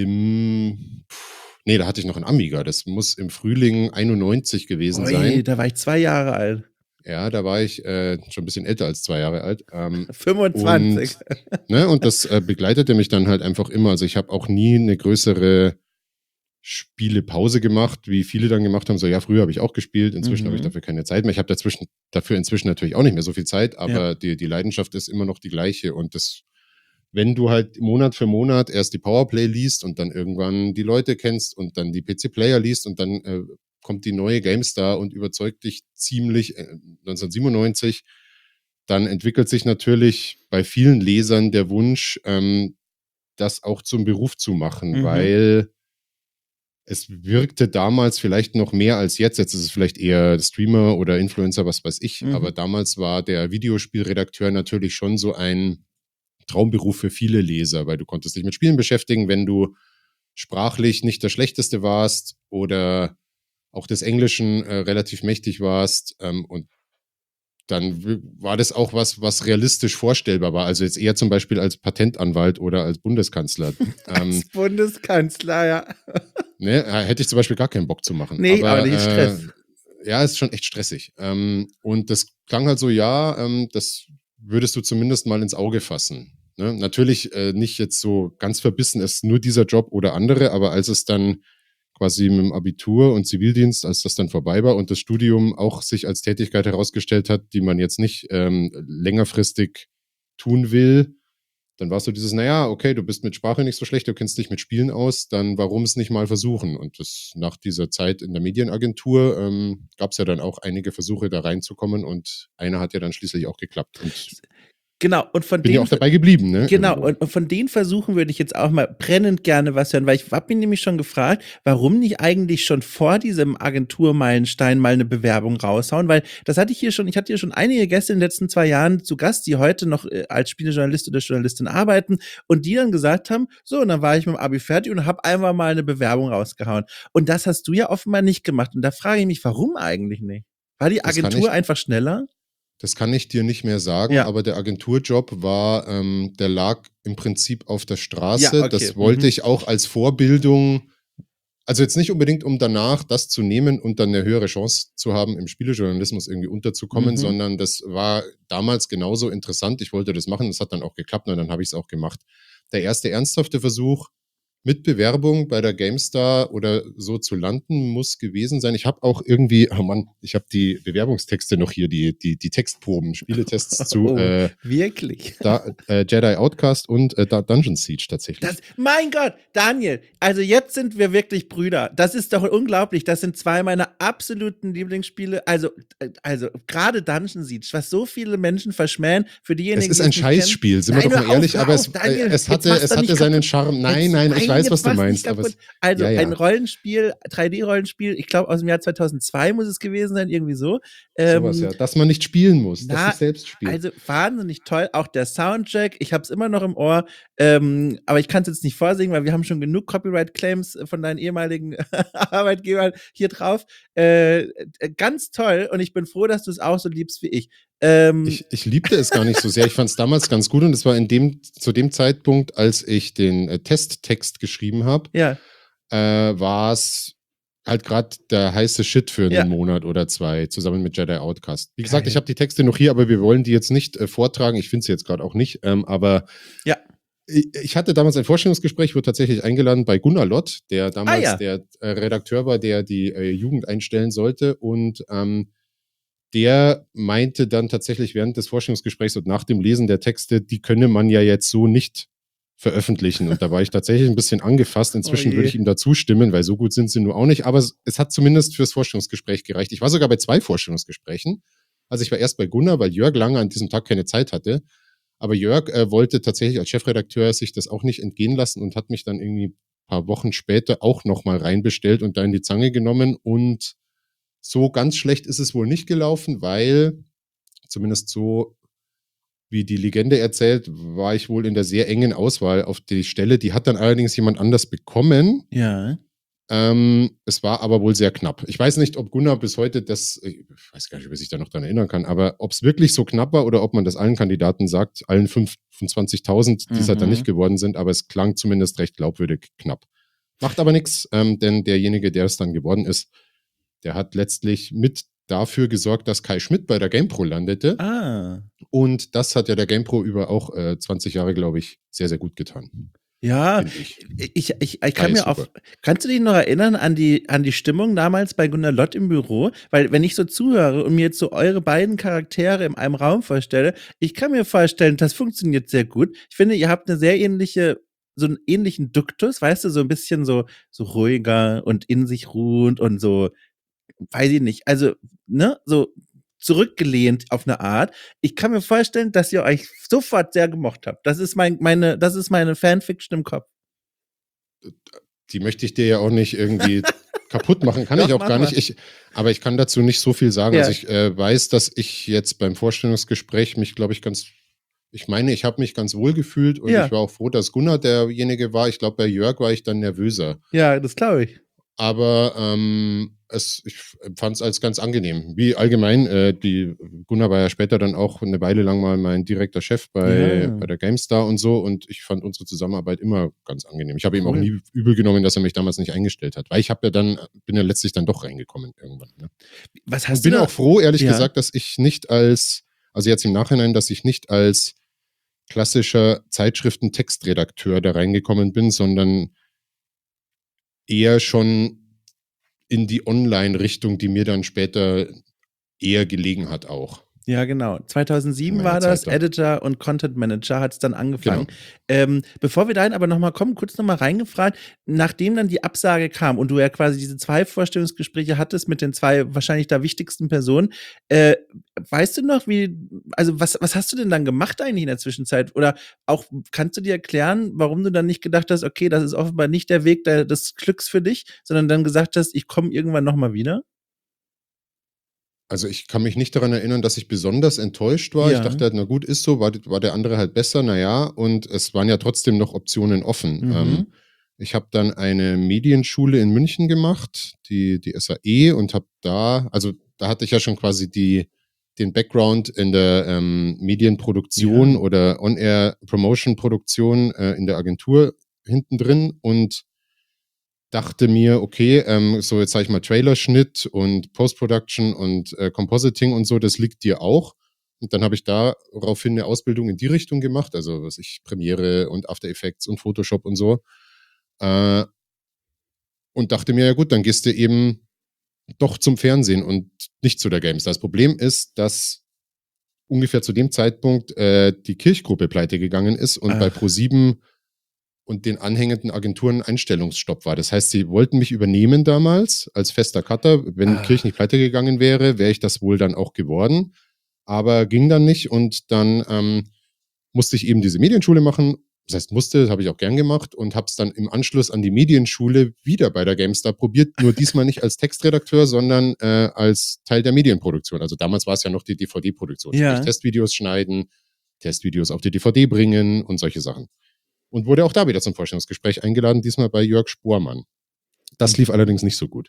im, pff, nee, da hatte ich noch einen Amiga. Das muss im Frühling einundneunzig gewesen Ui, sein. da war ich zwei Jahre alt. Ja, da war ich äh, schon ein bisschen älter als zwei Jahre alt. Ähm, fünfundzwanzig. ne, und das äh, begleitete mich dann halt einfach immer. Also ich habe auch nie eine größere Spielepause gemacht, wie viele dann gemacht haben. So, ja, früher habe ich auch gespielt, inzwischen Mhm. habe ich dafür keine Zeit mehr. Ich habe dazwischen dafür inzwischen natürlich auch nicht mehr so viel Zeit, aber Ja. die, die Leidenschaft ist immer noch die gleiche. Und das, wenn du halt Monat für Monat erst die Powerplay liest und dann irgendwann die Leute kennst und dann die P C-Player liest und dann äh, kommt die neue GameStar und überzeugt dich ziemlich äh, neunzehnhundertsiebenundneunzig, dann entwickelt sich natürlich bei vielen Lesern der Wunsch, ähm, das auch zum Beruf zu machen, Mhm. weil es wirkte damals vielleicht noch mehr als jetzt. Jetzt ist es vielleicht eher Streamer oder Influencer, was weiß ich. Mhm. Aber damals war der Videospielredakteur natürlich schon so ein Traumberuf für viele Leser, weil du konntest dich mit Spielen beschäftigen, wenn du sprachlich nicht der Schlechteste warst oder auch des Englischen äh, relativ mächtig warst. Ähm, und dann w- war das auch was, was realistisch vorstellbar war. Also jetzt eher zum Beispiel als Patentanwalt oder als Bundeskanzler. ähm, Als Bundeskanzler, ja. ne, äh, hätte ich zum Beispiel gar keinen Bock zu machen. Nee, Aber auch nicht äh, Stress. ja, ist schon echt stressig. Ähm, und das klang halt so, ja, ähm, das würdest du zumindest mal ins Auge fassen. Ne? Natürlich äh, nicht jetzt so ganz verbissen, es ist nur dieser Job oder andere, aber als es dann quasi mit dem Abitur und Zivildienst, als das dann vorbei war und das Studium auch sich als Tätigkeit herausgestellt hat, die man jetzt nicht ähm, längerfristig tun will, dann war es so dieses, naja, okay, du bist mit Sprache nicht so schlecht, du kennst dich mit Spielen aus, dann warum es nicht mal versuchen? Und das nach dieser Zeit in der Medienagentur ähm, gab es ja dann auch einige Versuche, da reinzukommen und einer hat ja dann schließlich auch geklappt. Und Genau, und von bin ja den auch dabei geblieben, ne? Genau, irgendwo. und, und von den Versuchen würde ich jetzt auch mal brennend gerne was hören, weil ich habe mich nämlich schon gefragt, warum nicht eigentlich schon vor diesem Agenturmeilenstein mal eine Bewerbung raushauen, weil das hatte ich hier schon, ich hatte hier schon einige Gäste in den letzten zwei Jahren zu Gast, die heute noch äh, als Spielejournalist oder Journalistin arbeiten und die dann gesagt haben, so, und dann war ich mit dem Abi fertig und habe einfach mal eine Bewerbung rausgehauen. Und das hast du ja offenbar nicht gemacht. Und da frage ich mich, warum eigentlich nicht? War die Das kann Agentur ich, einfach schneller? das kann ich dir nicht mehr sagen, Ja. aber der Agenturjob war, ähm, der lag im Prinzip auf der Ja, Straße. okay. Das wollte Mhm. ich auch als Vorbildung, also jetzt nicht unbedingt, um danach das zu nehmen und dann eine höhere Chance zu haben, im Spielejournalismus irgendwie unterzukommen, Mhm. sondern das war damals genauso interessant. Ich wollte das machen, das hat dann auch geklappt und dann habe ich es auch gemacht. Der erste ernsthafte Versuch mit Bewerbung bei der GameStar oder so zu landen, muss gewesen sein. Ich habe auch irgendwie, oh Mann, ich habe die Bewerbungstexte noch hier, die, die, die Textproben, Spieletests zu Oh, äh, wirklich? da, äh, Jedi Outcast und äh, Da- Dungeon Siege tatsächlich. Das, mein Gott, Daniel, also jetzt sind wir wirklich Brüder. Das ist doch unglaublich. Das sind zwei meiner absoluten Lieblingsspiele. Also, äh, also gerade Dungeon Siege, was so viele Menschen verschmähen, für diejenigen, Es ist die ein es nicht kennen. Scheißspiel, sind wir Nein, doch hör mal ehrlich, auf, hör aber auf, es, äh, Daniel, es jetzt hatte, mach's es doch hatte nicht seinen kaputt. Charme. Nein, Jetzt, nein, ich weiß, jetzt was du mach's meinst. nicht Aber kaputt. es, Also ja, ja. ein Rollenspiel, drei D-Rollenspiel, ich glaube aus dem Jahr zweitausendzwei muss es gewesen sein, irgendwie so. Sowas, Ähm, ja. Dass man nicht spielen muss, dass na, es selbst spielt. also wahnsinnig toll. Auch der Soundtrack, ich habe es immer noch im Ohr, ähm, aber ich kann es jetzt nicht vorsingen, weil wir haben schon genug Copyright-Claims von deinen ehemaligen Arbeitgebern hier drauf. Äh, äh, ganz toll und ich bin froh, dass du es auch so liebst wie ich. Ähm, Ich, ich liebte es gar nicht so sehr. Ich fand es damals ganz gut und es war in dem, zu dem Zeitpunkt, als ich den äh, Testtext geschrieben habe, ja, äh, war es halt gerade der heiße Shit für einen Ja. Monat oder zwei, zusammen mit Jedi Outcast. Wie gesagt, Geil. ich habe die Texte noch hier, aber wir wollen die jetzt nicht äh, vortragen. Ich finde sie jetzt gerade auch nicht. Ähm, aber Ja. ich, ich hatte damals ein Vorstellungsgespräch, wurde tatsächlich eingeladen bei Gunnar Lott, der damals ja. der äh, Redakteur war, der die äh, Jugend einstellen sollte. Und ähm, der meinte dann tatsächlich während des Vorstellungsgesprächs und nach dem Lesen der Texte, die könne man ja jetzt so nicht veröffentlichen. Und da war ich tatsächlich ein bisschen angefasst. Inzwischen Oh je. würde ich ihm da zustimmen, weil so gut sind sie nur auch nicht. Aber es, es hat zumindest fürs Vorstellungsgespräch gereicht. Ich war sogar bei zwei Vorstellungsgesprächen. Also ich war erst bei Gunnar, weil Jörg lange an diesem Tag keine Zeit hatte. Aber Jörg äh, wollte tatsächlich als Chefredakteur sich das auch nicht entgehen lassen und hat mich dann irgendwie ein paar Wochen später auch nochmal reinbestellt und da in die Zange genommen. Und so ganz schlecht ist es wohl nicht gelaufen, weil zumindest so wie die Legende erzählt, war ich wohl in der sehr engen Auswahl auf die Stelle. Die hat dann allerdings jemand anders bekommen. Ja. Ähm, es war aber wohl sehr knapp. Ich weiß nicht, ob Gunnar bis heute das, ich weiß gar nicht, ob er sich da noch daran erinnern kann, aber ob es wirklich so knapp war oder ob man das allen Kandidaten sagt, allen fünfundzwanzigtausend, die es halt dann Mhm. nicht geworden sind, aber es klang zumindest recht glaubwürdig knapp. Macht aber nichts, ähm, denn derjenige, der es dann geworden ist, der hat letztlich mit dafür gesorgt, dass Kai Schmidt bei der GamePro landete. Ah. Und das hat ja der GamePro über auch äh, zwanzig Jahre, glaube ich, sehr, sehr gut getan. Ja, Finde ich. ich, ich, ich Kai kann ist mir auch. super. Kannst du dich noch erinnern an die, an die Stimmung damals bei Gunnar Lott im Büro? Weil, wenn ich so zuhöre und mir jetzt so eure beiden Charaktere in einem Raum vorstelle, ich kann mir vorstellen, das funktioniert sehr gut. Ich finde, ihr habt eine sehr ähnliche, so einen ähnlichen Duktus, weißt du, so ein bisschen so, so ruhiger und in sich ruhend und so, weiß ich nicht, also, ne, so zurückgelehnt auf eine Art. Ich kann mir vorstellen, dass ihr euch sofort sehr gemocht habt. Das ist mein, meine, das ist meine Fanfiction im Kopf. Die möchte ich dir ja auch nicht irgendwie kaputt machen, kann Doch, ich auch mach gar mal. nicht. Ich, aber ich kann dazu nicht so viel sagen. Ja. Also ich äh, weiß, dass ich jetzt beim Vorstellungsgespräch mich, glaube ich, ganz, ich meine, ich habe mich ganz wohl gefühlt und Ja. ich war auch froh, dass Gunnar derjenige war. Ich glaube, bei Jörg war ich dann nervöser. Ja, das glaube ich. aber ähm, es, ich fand es als ganz angenehm. Wie allgemein, äh, die Gunnar war ja später dann auch eine Weile lang mal mein direkter Chef bei, Ja. bei der GameStar und so und ich fand unsere Zusammenarbeit immer ganz angenehm. Ich habe ihm auch Cool. nie übel genommen, dass er mich damals nicht eingestellt hat, weil ich habe ja dann, bin ja letztlich dann doch reingekommen irgendwann. Ne? Was hast Und bin du da? auch froh, ehrlich Ja. gesagt, dass ich nicht als, also jetzt im Nachhinein, dass ich nicht als klassischer Zeitschriften-Textredakteur da reingekommen bin, sondern eher schon in die Online-Richtung, die mir dann später eher gelegen hat auch. Ja, genau. In zweitausendsieben meiner war das, Zeit da. Editor und Content Manager hat es dann angefangen. Genau. Ähm, bevor wir dahin aber nochmal kommen, kurz nochmal reingefragt, nachdem dann die Absage kam und du ja quasi diese zwei Vorstellungsgespräche hattest mit den zwei wahrscheinlich da wichtigsten Personen, äh, weißt du noch, wie, also was, was hast du denn dann gemacht eigentlich in der Zwischenzeit? Oder auch, kannst du dir erklären, warum du dann nicht gedacht hast, okay, das ist offenbar nicht der Weg der, des Glücks für dich, sondern dann gesagt hast, ich komme irgendwann nochmal wieder? Also ich kann mich nicht daran erinnern, dass ich besonders enttäuscht war. Ja. Ich dachte halt, na gut, ist so, war, war der andere halt besser, naja, und es waren ja trotzdem noch Optionen offen. Mhm. Ähm, ich habe dann eine Medienschule in München gemacht, die, die S A E, und habe da, also da hatte ich ja schon quasi die, den Background in der ähm, Medienproduktion Ja. oder On-Air-Promotion-Produktion äh, in der Agentur hinten drin und dachte mir, okay, ähm, so jetzt sage ich mal Trailerschnitt und Post-Production und äh, Compositing und so, das liegt dir auch. Und dann habe ich daraufhin eine Ausbildung in die Richtung gemacht, also was ich Premiere und After Effects und Photoshop und so. Äh, und dachte mir, ja gut, dann gehst du eben doch zum Fernsehen und nicht zu der GameStar. Das Problem ist, dass ungefähr zu dem Zeitpunkt äh, die Kirchgruppe pleite gegangen ist und Ach. bei ProSieben und den anhängenden Agenturen Einstellungsstopp war. Das heißt, sie wollten mich übernehmen damals als fester Cutter. Wenn Ah. Kirch nicht pleite gegangen wäre, wäre ich das wohl dann auch geworden. Aber ging dann nicht und dann ähm, musste ich eben diese Medienschule machen. Das heißt, musste, das habe ich auch gern gemacht und habe es dann im Anschluss an die Medienschule wieder bei der GameStar probiert. Nur diesmal nicht als Textredakteur, sondern äh, als Teil der Medienproduktion. Also damals war es ja noch die D V D-Produktion. Ja. Sprich Testvideos schneiden, Testvideos auf die D V D bringen und solche Sachen. Und wurde auch da wieder zum Vorstellungsgespräch eingeladen, diesmal bei Jörg Spormann. Das lief allerdings nicht so gut.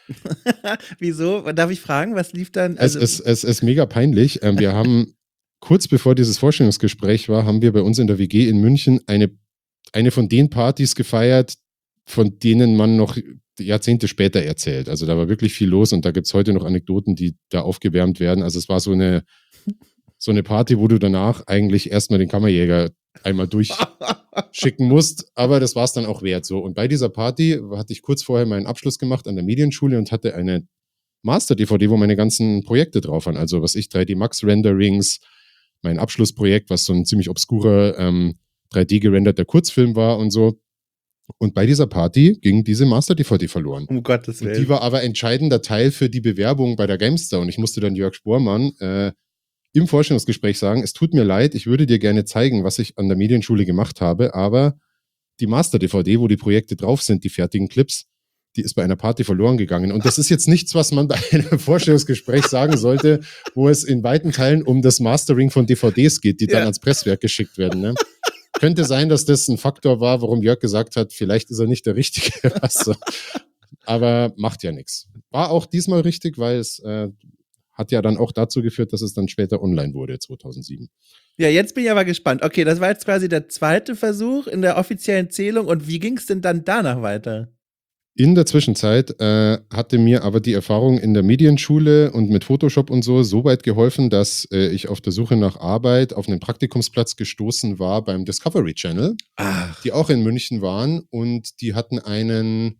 Wieso? Darf ich fragen, was lief dann? Es Also, ist, es ist mega peinlich. Ähm, wir haben kurz bevor dieses Vorstellungsgespräch war, haben wir bei uns in der W G in München eine, eine von den Partys gefeiert, von denen man noch Jahrzehnte später erzählt. Also da war wirklich viel los und da gibt es heute noch Anekdoten, die da aufgewärmt werden. Also es war so eine, so eine Party, wo du danach eigentlich erstmal den Kammerjäger einmal durchschicken musst, aber das war es dann auch wert. So. Und bei dieser Party hatte ich kurz vorher meinen Abschluss gemacht an der Medienschule und hatte eine Master-D V D, wo meine ganzen Projekte drauf waren. Also was ich, drei D Max Renderings, mein Abschlussprojekt, was so ein ziemlich obskurer ähm, drei D gerenderter Kurzfilm war und so. Und bei dieser Party ging diese Master-D V D verloren. um Gottes Und Willen. die war aber entscheidender Teil für die Bewerbung bei der GameStar. Und ich musste dann Jörg Spormann äh, im Vorstellungsgespräch sagen, es tut mir leid, ich würde dir gerne zeigen, was ich an der Medienschule gemacht habe, aber die Master-D V D, wo die Projekte drauf sind, die fertigen Clips, die ist bei einer Party verloren gegangen. Und das ist jetzt nichts, was man bei einem Vorstellungsgespräch sagen sollte, wo es in weiten Teilen um das Mastering von D V Ds geht, die dann Ja. ans Presswerk geschickt werden. Ne? Könnte sein, dass das ein Faktor war, warum Jörg gesagt hat, vielleicht ist er nicht der Richtige. Also, aber macht ja nichts. War auch diesmal richtig, weil es äh, hat ja dann auch dazu geführt, dass es dann später online wurde, zweitausendsieben. Ja, jetzt bin ich aber gespannt. Okay, das war jetzt quasi der zweite Versuch in der offiziellen Zählung. Und wie ging es denn dann danach weiter? In der Zwischenzeit äh, hatte mir aber die Erfahrung in der Medienschule und mit Photoshop und so so weit geholfen, dass äh, ich auf der Suche nach Arbeit auf einen Praktikumsplatz gestoßen war beim Discovery Channel, Ach. die auch in München waren und die hatten einen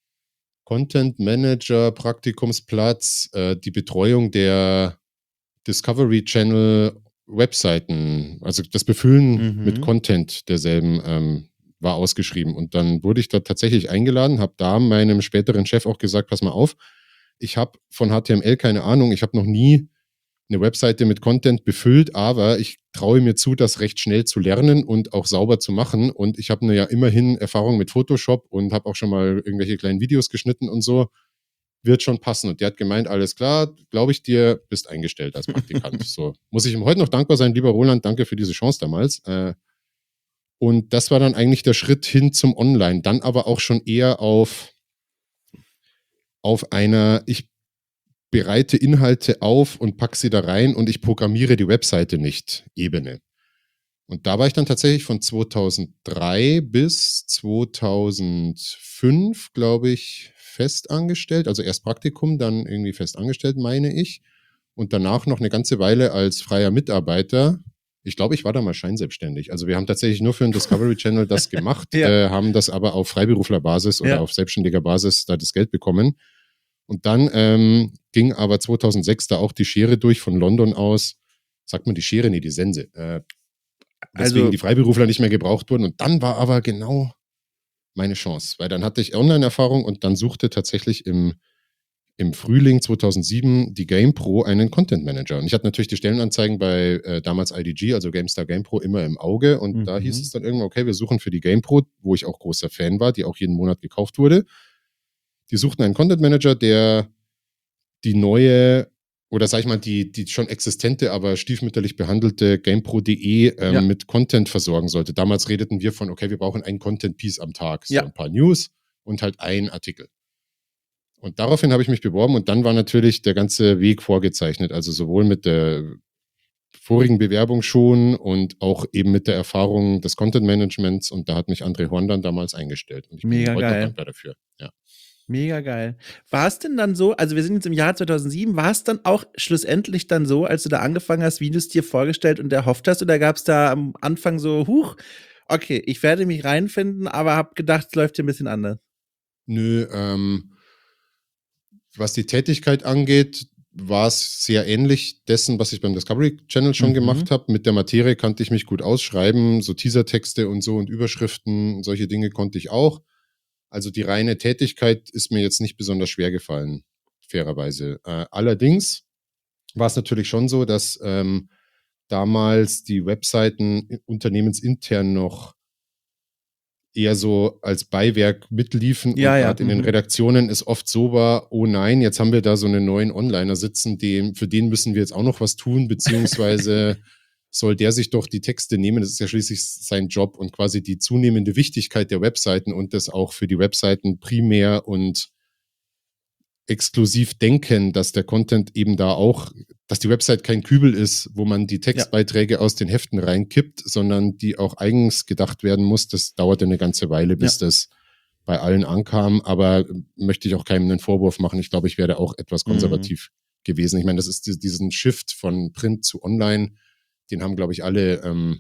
Content Manager Praktikumsplatz, äh, die Betreuung der Discovery Channel Webseiten, also das Befüllen Mhm. mit Content derselben ähm, war ausgeschrieben. Und dann wurde ich da tatsächlich eingeladen, habe da meinem späteren Chef auch gesagt, pass mal auf, ich habe von H T M L keine Ahnung, ich habe noch nie eine Webseite mit Content befüllt, aber ich traue mir zu, das recht schnell zu lernen und auch sauber zu machen. Und ich habe ja immerhin Erfahrung mit Photoshop und habe auch schon mal irgendwelche kleinen Videos geschnitten und so. Wird schon passen. Und der hat gemeint, alles klar, glaube ich dir, bist eingestellt als Praktikant. So, muss ich ihm heute noch dankbar sein, lieber Roland, danke für diese Chance damals. Äh, und das war dann eigentlich der Schritt hin zum Online. Dann aber auch schon eher auf auf einer, ich bereite Inhalte auf und packe sie da rein und ich programmiere die Webseite nicht Ebene. Und da war ich dann tatsächlich von zweitausenddrei bis zweitausendfünf, glaube ich, fest angestellt. Also erst Praktikum, dann irgendwie fest angestellt, meine ich. Und danach noch eine ganze Weile als freier Mitarbeiter. Ich glaube, ich war da mal scheinselbstständig. Also wir haben tatsächlich nur für den Discovery Channel das gemacht, Ja. äh, haben das aber auf Freiberuflerbasis oder Ja. auf selbstständiger Basis da das Geld bekommen. Und dann ähm, ging aber zweitausendsechs da auch die Schere durch von London aus. Sagt man die Schere? Nee, die Sense. Äh, deswegen Also- die Freiberufler nicht mehr gebraucht wurden. Und dann war aber genau meine Chance, weil dann hatte ich Online-Erfahrung und dann suchte tatsächlich im, im Frühling zweitausendsieben die GamePro einen Content Manager. Und ich hatte natürlich die Stellenanzeigen bei äh, damals I D G, also GameStar GamePro, immer im Auge. Und Mhm. da hieß es dann irgendwann, okay, wir suchen für die GamePro, wo ich auch großer Fan war, die auch jeden Monat gekauft wurde. Die suchten einen Content Manager, der die neue oder sag ich mal, die, die schon existente, aber stiefmütterlich behandelte GamePro punkt de ähm, Ja. mit Content versorgen sollte. Damals redeten wir von, okay, wir brauchen ein Content-Piece am Tag. So Ja. ein paar News und halt ein Artikel. Und daraufhin habe ich mich beworben und dann war natürlich der ganze Weg vorgezeichnet. Also sowohl mit der vorigen Bewerbung schon und auch eben mit der Erfahrung des Content-Managements. Und da hat mich André Horn dann damals eingestellt. Und ich Mega bin heute noch geil. dankbar dafür. Ja. Mega geil. War es denn dann so, also wir sind jetzt im Jahr zweitausendsieben, war es dann auch schlussendlich dann so, als du da angefangen hast, wie du es dir vorgestellt und erhofft hast, oder gab es da am Anfang so, huch, okay, ich werde mich reinfinden, aber hab gedacht, es läuft hier ein bisschen anders? Nö, ähm, was die Tätigkeit angeht, war es sehr ähnlich dessen, was ich beim Discovery Channel schon Mhm. gemacht habe. Mit der Materie kannte ich mich gut ausschreiben, so Teasertexte und so und Überschriften, solche Dinge konnte ich auch. Also die reine Tätigkeit ist mir jetzt nicht besonders schwer gefallen, fairerweise. Äh, allerdings war es natürlich schon so, dass ähm, damals die Webseiten unternehmensintern noch eher so als Beiwerk mitliefen Ja, und ja, gerade in den mhm. Redaktionen es oft so war, oh nein, jetzt haben wir da so einen neuen Onliner sitzen, dem, für den müssen wir jetzt auch noch was tun, beziehungsweise soll der sich doch die Texte nehmen, das ist ja schließlich sein Job und quasi die zunehmende Wichtigkeit der Webseiten und das auch für die Webseiten primär und exklusiv denken, dass der Content eben da auch, dass die Website kein Kübel ist, wo man die Textbeiträge aus den Heften reinkippt, sondern die auch eigens gedacht werden muss. Das dauerte eine ganze Weile, bis Ja. das bei allen ankam, aber möchte ich auch keinem einen Vorwurf machen. Ich glaube, ich wäre auch etwas konservativ mhm. gewesen. Ich meine, das ist diesen Shift von Print zu Online, den haben, glaube ich, alle, ähm,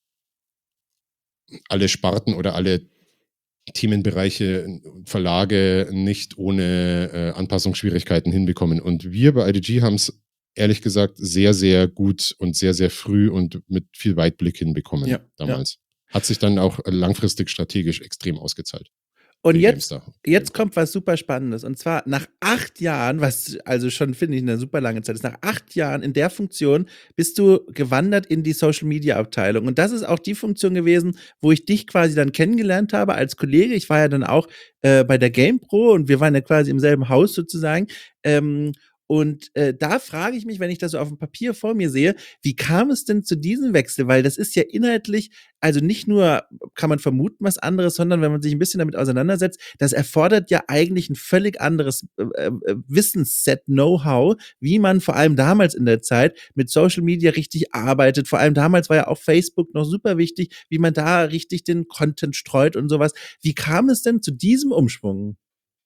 alle Sparten oder alle Themenbereiche, Verlage nicht ohne äh, Anpassungsschwierigkeiten hinbekommen. Und wir bei I D G haben es ehrlich gesagt sehr, sehr gut und sehr, sehr früh und mit viel Weitblick hinbekommen Ja, damals. Ja. Hat sich dann auch langfristig strategisch extrem ausgezahlt. Und für jetzt, GameStar. jetzt kommt was super Spannendes. Und zwar nach acht Jahren, was also schon, finde ich, eine super lange Zeit ist, nach acht Jahren in der Funktion bist du gewandert in die Social-Media-Abteilung. Und das ist auch die Funktion gewesen, wo ich dich quasi dann kennengelernt habe als Kollege. Ich war ja dann auch äh, bei der GamePro und wir waren ja quasi im selben Haus sozusagen. Ähm, Und äh, da frage ich mich, wenn ich das so auf dem Papier vor mir sehe, wie kam es denn zu diesem Wechsel? Weil das ist ja inhaltlich, also nicht nur kann man vermuten was anderes, sondern wenn man sich ein bisschen damit auseinandersetzt, das erfordert ja eigentlich ein völlig anderes äh, äh, Wissensset, Know-how, wie man vor allem damals in der Zeit mit Social Media richtig arbeitet. Vor allem damals war ja auch Facebook noch super wichtig, wie man da richtig den Content streut und sowas. Wie kam es denn zu diesem Umschwung?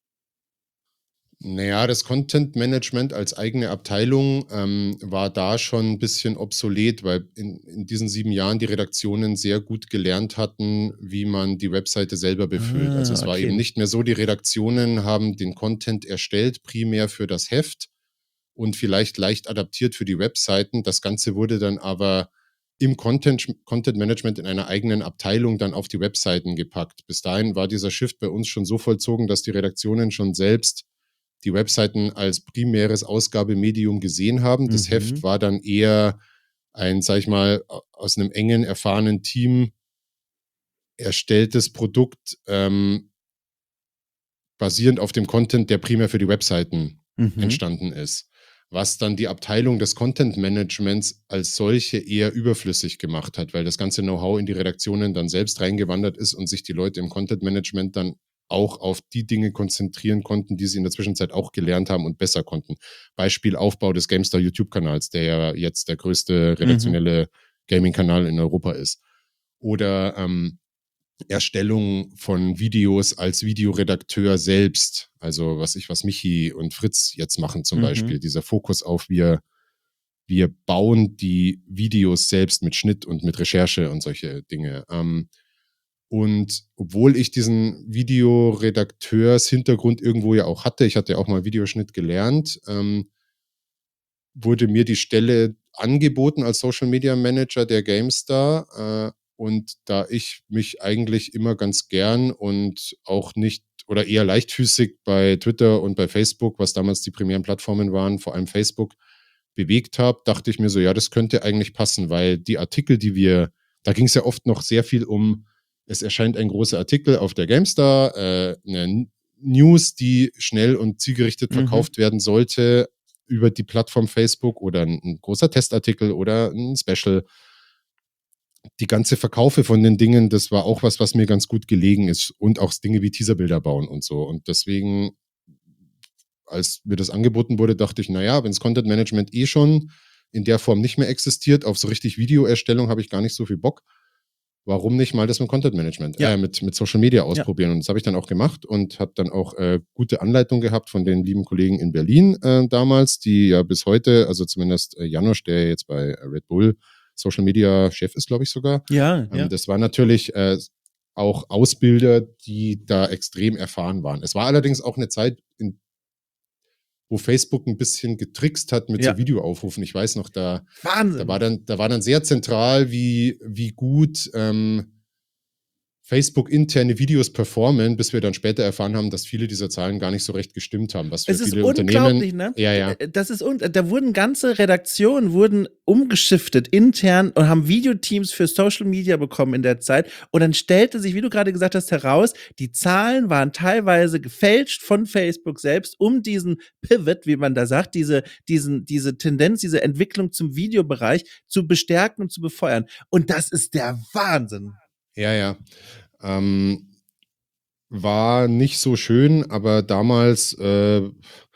Naja, das Content Management als eigene Abteilung ähm, war da schon ein bisschen obsolet, weil in, in diesen sieben Jahren die Redaktionen sehr gut gelernt hatten, wie man die Webseite selber befüllt. Ah, also es war okay. eben nicht mehr so, die Redaktionen haben den Content erstellt, primär für das Heft und vielleicht leicht adaptiert für die Webseiten. Das Ganze wurde dann aber im Content, Content Management in einer eigenen Abteilung dann auf die Webseiten gepackt. Bis dahin war dieser Shift bei uns schon so vollzogen, dass die Redaktionen schon selbst die Webseiten als primäres Ausgabemedium gesehen haben. Das Mhm. Heft war dann eher ein, sag ich mal, aus einem engen, erfahrenen Team erstelltes Produkt, ähm, basierend auf dem Content, der primär für die Webseiten Mhm. entstanden ist. Was dann die Abteilung des Content Managements als solche eher überflüssig gemacht hat, weil das ganze Know-how in die Redaktionen dann selbst reingewandert ist und sich die Leute im Content Management dann auch auf die Dinge konzentrieren konnten, die sie in der Zwischenzeit auch gelernt haben und besser konnten. Beispiel Aufbau des GameStar YouTube-Kanals, der ja jetzt der größte redaktionelle mhm. Gaming-Kanal in Europa ist. Oder ähm, Erstellung von Videos als Videoredakteur selbst. Also was ich, was Michi und Fritz jetzt machen zum mhm. Beispiel. Dieser Fokus auf wir, wir bauen die Videos selbst mit Schnitt und mit Recherche und solche Dinge. Ähm, und obwohl ich diesen Videoredakteurs-Hintergrund irgendwo ja auch hatte, ich hatte ja auch mal Videoschnitt gelernt, ähm, wurde mir die Stelle angeboten als Social Media Manager der GameStar. Äh, und da ich mich eigentlich immer ganz gern und auch nicht oder eher leichtfüßig bei Twitter und bei Facebook, was damals die primären Plattformen waren, vor allem Facebook, bewegt habe, dachte ich mir so, ja, das könnte eigentlich passen, weil die Artikel, die wir, da ging es ja oft noch sehr viel um, es erscheint ein großer Artikel auf der GameStar, äh, eine News, die schnell und zielgerichtet mhm. verkauft werden sollte über die Plattform Facebook oder ein, ein großer Testartikel oder ein Special. Die ganze Verkaufe von den Dingen, das war auch was, was mir ganz gut gelegen ist und auch Dinge wie Teaserbilder bauen und so. Und deswegen, als mir das angeboten wurde, dachte ich, naja, wenn das Content Management eh schon in der Form nicht mehr existiert, auf so richtig Videoerstellung habe ich gar nicht so viel Bock. Warum nicht mal das mit Content Management, ja. äh, mit, mit Social Media ausprobieren? Ja. Und das habe ich dann auch gemacht und habe dann auch äh, gute Anleitung gehabt von den lieben Kollegen in Berlin äh, damals, die ja bis heute, also zumindest äh, Janosch, der jetzt bei Red Bull Social Media Chef ist, glaube ich sogar. Ja, ähm, ja. Das war natürlich äh, auch Ausbilder, die da extrem erfahren waren. Es war allerdings auch eine Zeit, in wo Facebook ein bisschen getrickst hat mit ja. so Videoaufrufen. Ich weiß noch, da, Wahnsinn. da war dann, da war dann sehr zentral, wie, wie gut ähm, Facebook interne Videos performen, bis wir dann später erfahren haben, dass viele dieser Zahlen gar nicht so recht gestimmt haben. Was für es ist viele unglaublich, Unternehmen, ne? Ja, ja. Das ist un da wurden ganze Redaktionen wurden umgeschiftet intern und haben Videoteams für Social Media bekommen in der Zeit. Und dann stellte sich, wie du gerade gesagt hast, heraus, die Zahlen waren teilweise gefälscht von Facebook selbst, um diesen Pivot, wie man da sagt, diese, diesen, diese Tendenz, diese Entwicklung zum Videobereich zu bestärken und zu befeuern. Und das ist der Wahnsinn. Ja, ja. Ähm, war nicht so schön, aber damals, äh,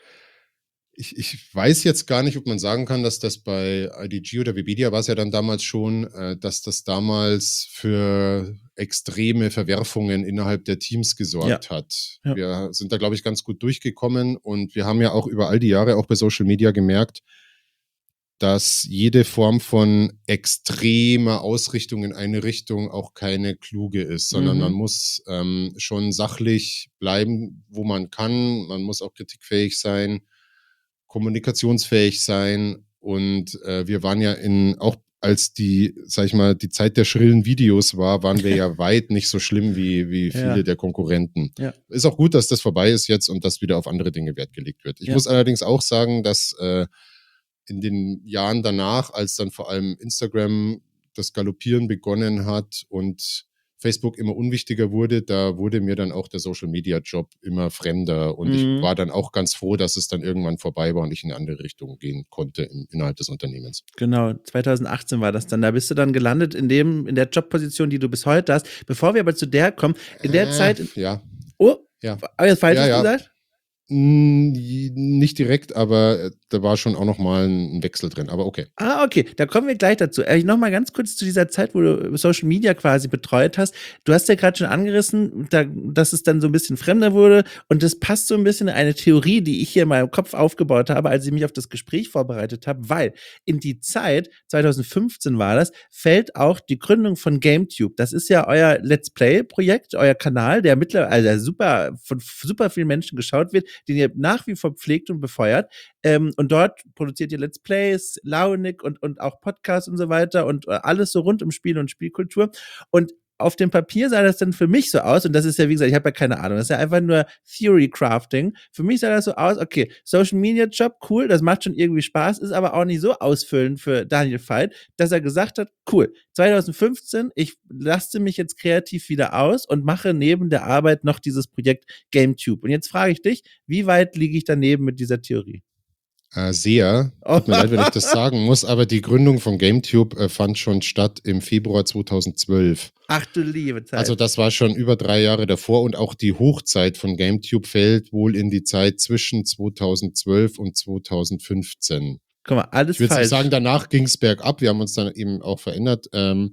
ich, ich weiß jetzt gar nicht, ob man sagen kann, dass das bei I D G oder Webedia war es ja dann damals schon, äh, dass das damals für extreme Verwerfungen innerhalb der Teams gesorgt ja. hat. Ja. Wir sind da, glaube ich, ganz gut durchgekommen und wir haben ja auch über all die Jahre auch bei Social Media gemerkt, dass jede Form von extremer Ausrichtung in eine Richtung auch keine kluge ist, sondern mhm. man muss ähm, schon sachlich bleiben, wo man kann. Man muss auch kritikfähig sein, kommunikationsfähig sein. Und äh, wir waren ja in, auch als die, sag ich mal, die Zeit der schrillen Videos war, waren wir ja weit nicht so schlimm wie, wie viele ja. der Konkurrenten. Ja. Ist auch gut, dass das vorbei ist jetzt und dass wieder auf andere Dinge Wert gelegt wird. Ich ja. muss allerdings auch sagen, dass äh, in den Jahren danach, als dann vor allem Instagram das Galoppieren begonnen hat und Facebook immer unwichtiger wurde, da wurde mir dann auch der Social-Media-Job immer fremder und mhm. ich war dann auch ganz froh, dass es dann irgendwann vorbei war und ich in eine andere Richtung gehen konnte in, innerhalb des Unternehmens. Genau, zwanzig achtzehn war das dann. Da bist du dann gelandet in dem, in der Jobposition, die du bis heute hast. Bevor wir aber zu der kommen, in der äh, Zeit... Ja. Oh, ja. Habe ich das falsch ja, ja. gesagt? Nicht direkt, aber da war schon auch noch mal ein Wechsel drin, aber okay. Ah, okay, da kommen wir gleich dazu. Äh, noch mal ganz kurz zu dieser Zeit, wo du Social Media quasi betreut hast. Du hast ja gerade schon angerissen, da, dass es dann so ein bisschen fremder wurde und das passt so ein bisschen in eine Theorie, die ich hier in meinem Kopf aufgebaut habe, als ich mich auf das Gespräch vorbereitet habe, weil in die Zeit, zwanzig fünfzehn war das, fällt auch die Gründung von GameTube. Das ist ja euer Let's Play-Projekt, euer Kanal, der mittlerweile also super, von super vielen Menschen geschaut wird, den ihr nach wie vor pflegt und befeuert. Ähm, und dort produziert ihr Let's Plays, Launig und, und auch Podcasts und so weiter und äh, alles so rund um Spiel und Spielkultur. Und auf dem Papier sah das dann für mich so aus, und das ist ja, wie gesagt, ich habe ja keine Ahnung, das ist ja einfach nur Theory Crafting. Für mich sah das so aus, okay, Social Media Job, cool, das macht schon irgendwie Spaß, ist aber auch nicht so ausfüllend für Daniel Veit, dass er gesagt hat, cool, zwanzig fünfzehn, ich laste mich jetzt kreativ wieder aus und mache neben der Arbeit noch dieses Projekt GameTube. Und jetzt frage ich dich, wie weit liege ich daneben mit dieser Theorie? Äh, sehr. Tut mir leid, wenn ich das sagen muss, aber die Gründung von GameTube äh, fand schon statt im Februar zweitausendzwölf. Ach du liebe Zeit. Also das war schon über drei Jahre davor und auch die Hochzeit von GameTube fällt wohl in die Zeit zwischen zweitausendzwölf und zweitausendfünfzehn. Guck mal, alles Ich würde falsch. sagen, danach ging es bergab. Wir haben uns dann eben auch verändert, ähm,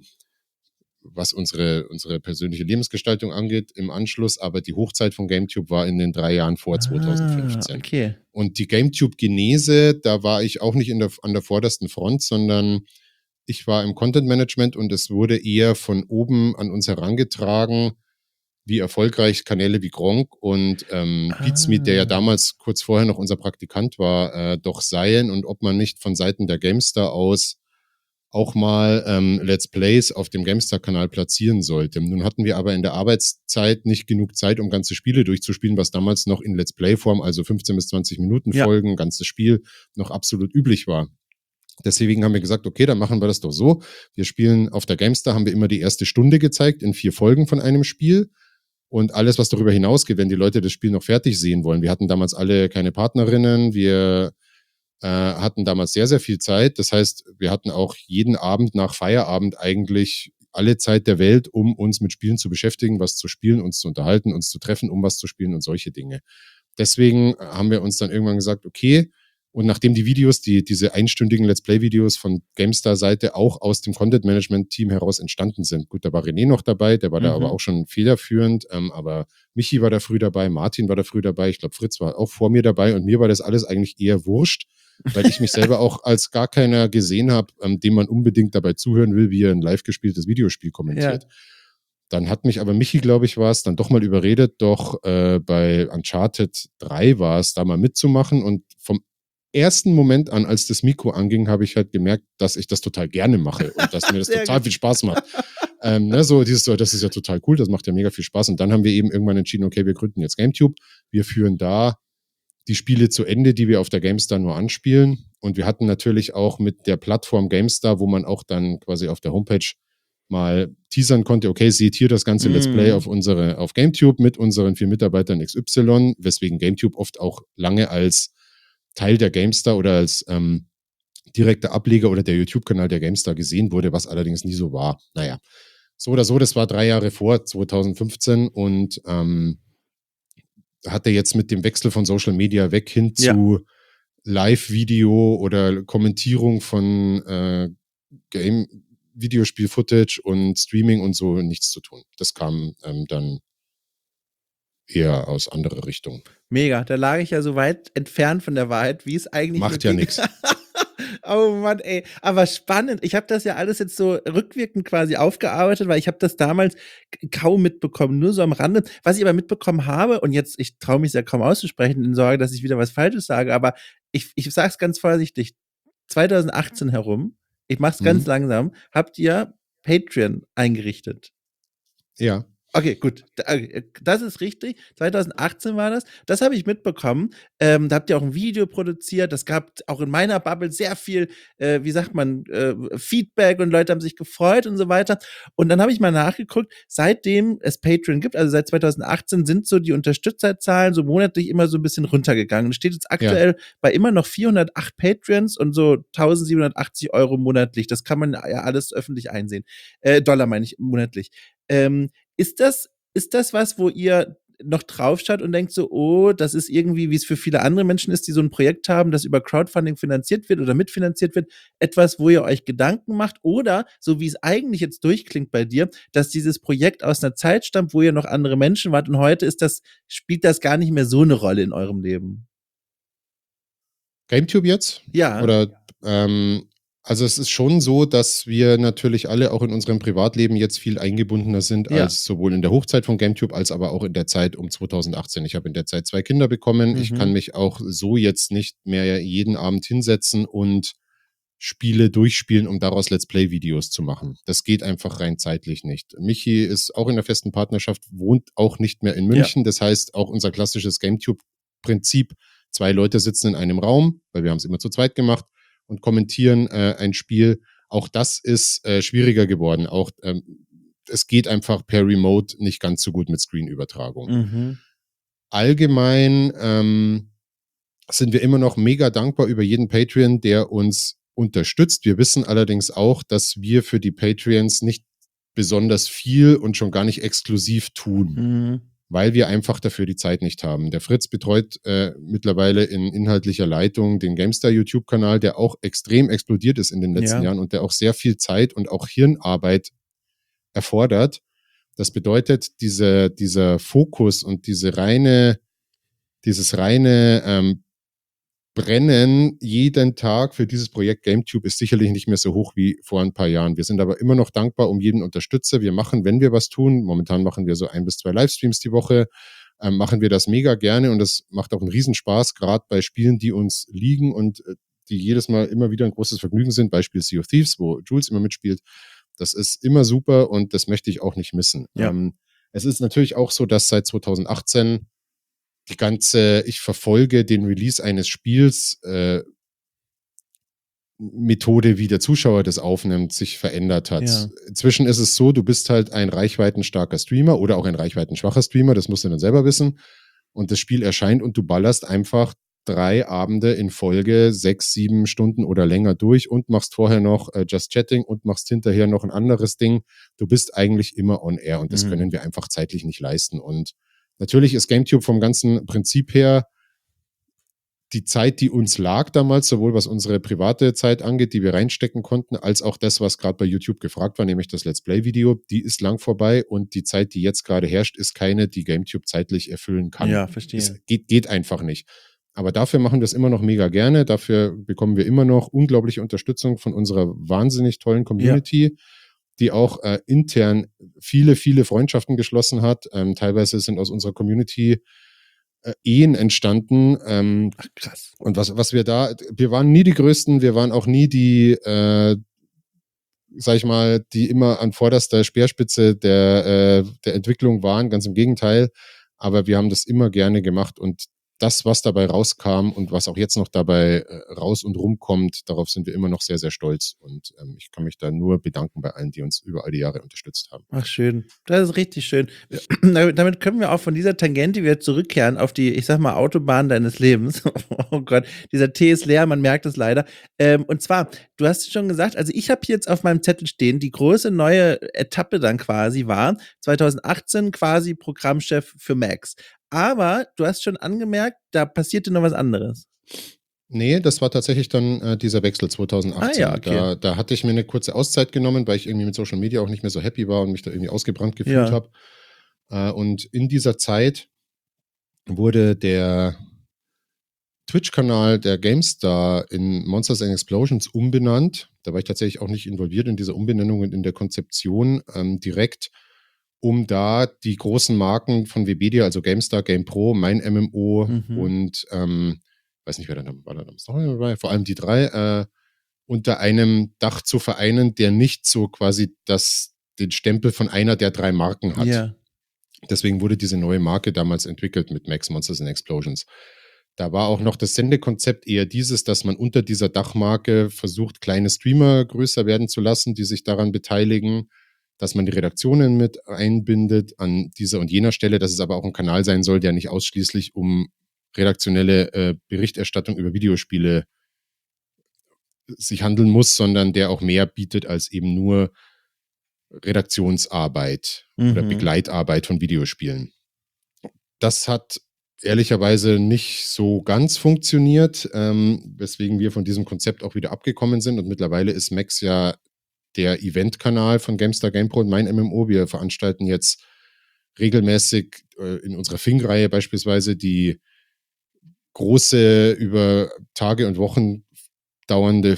was unsere, unsere persönliche Lebensgestaltung angeht im Anschluss. Aber die Hochzeit von GameTube war in den drei Jahren vor Ah, zweitausendfünfzehn. okay. Und die GameTube-Genese, da war ich auch nicht in der, an der vordersten Front, sondern ich war im Content Management und es wurde eher von oben an uns herangetragen, wie erfolgreich Kanäle wie Gronkh und ähm, Ah. Pizmeet, der ja damals kurz vorher noch unser Praktikant war, äh, doch seien und ob man nicht von Seiten der GameStar aus auch mal ähm, Let's Plays auf dem GameStar-Kanal platzieren sollte. Nun hatten wir aber in der Arbeitszeit nicht genug Zeit, um ganze Spiele durchzuspielen, was damals noch in Let's Play-Form, also fünfzehn bis zwanzig Minuten Ja. Folgen, ganzes Spiel, noch absolut üblich war. Deswegen haben wir gesagt, okay, dann machen wir das doch so. Wir spielen auf der GameStar, haben wir immer die erste Stunde gezeigt in vier Folgen von einem Spiel. Und alles, was darüber hinausgeht, wenn die Leute das Spiel noch fertig sehen wollen. Wir hatten damals alle keine Partnerinnen, wir äh, hatten damals sehr, sehr viel Zeit. Das heißt, wir hatten auch jeden Abend nach Feierabend eigentlich alle Zeit der Welt, um uns mit Spielen zu beschäftigen, was zu spielen, uns zu unterhalten, uns zu treffen, um was zu spielen und solche Dinge. Deswegen haben wir uns dann irgendwann gesagt, okay, und nachdem die Videos, die, diese einstündigen Let's Play-Videos von GameStar-Seite auch aus dem Content-Management-Team heraus entstanden sind. Gut, da war René noch dabei, der war Mhm. da aber auch schon federführend, ähm, aber Michi war da früh dabei, Martin war da früh dabei, ich glaube Fritz war auch vor mir dabei und mir war das alles eigentlich eher wurscht, weil ich mich selber auch als gar keiner gesehen habe, ähm, dem man unbedingt dabei zuhören will, wie er ein live gespieltes Videospiel kommentiert. Ja. Dann hat mich aber Michi, glaube ich, war es, dann doch mal überredet, doch äh, bei Uncharted drei war es, da mal mitzumachen und vom ersten Moment an, als das Mikro anging, habe ich halt gemerkt, dass ich das total gerne mache und dass mir das Sehr total gut. viel Spaß macht. ähm, ne, so dieses, so, das ist ja total cool, das macht ja mega viel Spaß. Und dann haben wir eben irgendwann entschieden, okay, wir gründen jetzt GameTube. Wir führen da die Spiele zu Ende, die wir auf der GameStar nur anspielen. Und wir hatten natürlich auch mit der Plattform GameStar, wo man auch dann quasi auf der Homepage mal teasern konnte, okay, seht hier das ganze Let's Play Mm. auf unsere, auf GameTube mit unseren vier Mitarbeitern X Y, weswegen GameTube oft auch lange als Teil der GameStar oder als ähm, direkter Ableger oder der YouTube-Kanal der GameStar gesehen wurde, was allerdings nie so war. Naja, so oder so, das war drei Jahre vor zweitausendfünfzehn und ähm, hatte jetzt mit dem Wechsel von Social Media weg hin Ja. zu Live-Video oder Kommentierung von äh, Game, Videospiel-Footage und Streaming und so nichts zu tun. Das kam ähm, dann eher aus anderer Richtung. Mega, da lag ich ja so weit entfernt von der Wahrheit, wie es eigentlich Macht nur ja ging. nix. Oh Mann, ey. Aber spannend. Ich habe das ja alles jetzt so rückwirkend quasi aufgearbeitet, weil ich habe das damals k- kaum mitbekommen, nur so am Rande. Was ich aber mitbekommen habe, und jetzt, ich traue mich ja kaum auszusprechen, in Sorge, dass ich wieder was Falsches sage, aber ich, ich sage es ganz vorsichtig. zweitausendachtzehn herum, ich mache es ganz Mhm. langsam, habt ihr Patreon eingerichtet. Ja. Okay, gut. Da- äh, Das ist richtig. zweitausendachtzehn war das. Das habe ich mitbekommen. Ähm, da habt ihr auch ein Video produziert. Das gab auch in meiner Bubble sehr viel, äh, wie sagt man, äh, Feedback und Leute haben sich gefreut und so weiter. Und dann habe ich mal nachgeguckt, seitdem es Patreon gibt, also seit zweitausendachtzehn, sind so die Unterstützerzahlen so monatlich immer so ein bisschen runtergegangen. Es steht jetzt aktuell bei immer noch vierhundertacht Patreons und so eintausendsiebenhundertachtzig Euro monatlich. Das kann man ja alles öffentlich einsehen. Äh, Dollar meine ich monatlich. Ähm, ist das, ist das was, wo ihr noch draufschaut und denkt so, oh, das ist irgendwie, wie es für viele andere Menschen ist, die so ein Projekt haben, das über Crowdfunding finanziert wird oder mitfinanziert wird, etwas, wo ihr euch Gedanken macht oder, so wie es eigentlich jetzt durchklingt bei dir, dass dieses Projekt aus einer Zeit stammt, wo ihr noch andere Menschen wart und heute ist das, spielt das gar nicht mehr so eine Rolle in eurem Leben? GameTube jetzt? Ja. Oder ähm, also es ist schon so, dass wir natürlich alle auch in unserem Privatleben jetzt viel eingebundener sind, Ja. als sowohl in der Hochzeit von GameTube als aber auch in der Zeit um zweitausendachtzehn. Ich habe in der Zeit zwei Kinder bekommen. Ich Mhm. kann mich auch so jetzt nicht mehr jeden Abend hinsetzen und Spiele durchspielen, um daraus Let's Play-Videos zu machen. Das geht einfach rein zeitlich nicht. Michi ist auch in der festen Partnerschaft, wohnt auch nicht mehr in München. Das heißt, auch unser klassisches GameTube-Prinzip, zwei Leute sitzen in einem Raum, weil wir haben es immer zu zweit gemacht, und kommentieren äh, ein Spiel. Auch das ist äh, schwieriger geworden. Auch ähm, es geht einfach per Remote nicht ganz so gut mit Screen-Übertragung. Mhm. Allgemein ähm, sind wir immer noch mega dankbar über jeden Patreon, der uns unterstützt. Wir wissen allerdings auch, dass wir für die Patreons nicht besonders viel und schon gar nicht exklusiv tun, Mhm. weil wir einfach dafür die Zeit nicht haben. Der Fritz betreut äh, mittlerweile in inhaltlicher Leitung den GameStar YouTube-Kanal, der auch extrem explodiert ist in den letzten Ja. Jahren und der auch sehr viel Zeit und auch Hirnarbeit erfordert. Das bedeutet, diese, dieser Fokus und diese reine, dieses reine ähm, Brennen jeden Tag für dieses Projekt GameTube ist sicherlich nicht mehr so hoch wie vor ein paar Jahren. Wir sind aber immer noch dankbar um jeden Unterstützer. Wir machen, wenn wir was tun, momentan machen wir so ein bis zwei Livestreams die Woche, ähm, machen wir das mega gerne und das macht auch einen Riesenspaß, gerade bei Spielen, die uns liegen und äh, die jedes Mal immer wieder ein großes Vergnügen sind. Beispiel Sea of Thieves, wo Jules immer mitspielt. Das ist immer super und das möchte ich auch nicht missen. Ja. Ähm, es ist natürlich auch so, dass seit zwanzig achtzehn die ganze, ich verfolge den Release eines Spiels, äh, Methode, wie der Zuschauer das aufnimmt, sich verändert hat. Ja. Inzwischen ist es so, du bist halt ein reichweitenstarker Streamer oder auch ein reichweitenschwacher Streamer, das musst du dann selber wissen. Und das Spiel erscheint und du ballerst einfach drei Abende in Folge, sechs, sieben Stunden oder länger durch und machst vorher noch äh, Just Chatting und machst hinterher noch ein anderes Ding. Du bist eigentlich immer on air und das Mhm. können wir einfach zeitlich nicht leisten. Und natürlich ist GameTube vom ganzen Prinzip her die Zeit, die uns lag damals, sowohl was unsere private Zeit angeht, die wir reinstecken konnten, als auch das, was gerade bei YouTube gefragt war, nämlich das Let's Play-Video, die ist lang vorbei und die Zeit, die jetzt gerade herrscht, ist keine, die GameTube zeitlich erfüllen kann. Ja, verstehe. Es geht, geht einfach nicht. Aber dafür machen wir es immer noch mega gerne. Dafür bekommen wir immer noch unglaubliche Unterstützung von unserer wahnsinnig tollen Community, die auch äh, intern viele, viele Freundschaften geschlossen hat. Ähm, teilweise sind aus unserer Community äh, Ehen entstanden. Ähm, Ach, krass. und was, was wir da, wir waren nie die Größten, wir waren auch nie die, äh, sag ich mal, die immer an vorderster Speerspitze der, äh, der Entwicklung waren, ganz im Gegenteil. Aber wir haben das immer gerne gemacht und das, was dabei rauskam und was auch jetzt noch dabei äh, raus und rumkommt, darauf sind wir immer noch sehr, sehr stolz. Und ähm, ich kann mich da nur bedanken bei allen, die uns über all die Jahre unterstützt haben. Ach, schön. Das ist richtig schön. Damit können wir auch von dieser Tangente wieder zurückkehren auf die, ich sag mal, Autobahn deines Lebens. Oh Gott, dieser Tee ist leer, man merkt es leider. Ähm, und zwar, du hast schon gesagt, also ich habe jetzt auf meinem Zettel stehen, die große neue Etappe dann quasi war, zwanzig achtzehn quasi Programmchef für Max. Aber du hast schon angemerkt, da passierte noch was anderes. Nee, das war tatsächlich dann äh, dieser Wechsel zwanzig achtzehn. Ah ja, okay. Da, da hatte ich mir eine kurze Auszeit genommen, weil ich irgendwie mit Social Media auch nicht mehr so happy war und mich da irgendwie ausgebrannt gefühlt Ja. habe. Äh, und in dieser Zeit wurde der Twitch-Kanal der GameStar in Monsters and Explosions umbenannt. Da war ich tatsächlich auch nicht involviert in dieser Umbenennung und in der Konzeption ähm, direkt, um da die großen Marken von Webedia, also GameStar, GamePro, mein M M O Mhm. und ähm, weiß nicht, wer da war da noch dabei, vor allem die drei, äh, unter einem Dach zu vereinen, der nicht so quasi das, den Stempel von einer der drei Marken hat. Ja. Deswegen wurde diese neue Marke damals entwickelt mit Max Monsters and Explosions. Da war auch noch das Sendekonzept eher dieses, dass man unter dieser Dachmarke versucht, kleine Streamer größer werden zu lassen, die sich daran beteiligen, dass man die Redaktionen mit einbindet an dieser und jener Stelle, dass es aber auch ein Kanal sein soll, der nicht ausschließlich um redaktionelle äh, Berichterstattung über Videospiele sich handeln muss, sondern der auch mehr bietet als eben nur Redaktionsarbeit Mhm. oder Begleitarbeit von Videospielen. Das hat ehrlicherweise nicht so ganz funktioniert, ähm, weswegen wir von diesem Konzept auch wieder abgekommen sind. Und mittlerweile ist Max ja der Event-Kanal von GameStar, GamePro und mein M M O. Wir veranstalten jetzt regelmäßig äh, in unserer Fing-Reihe beispielsweise die große, über Tage und Wochen dauernde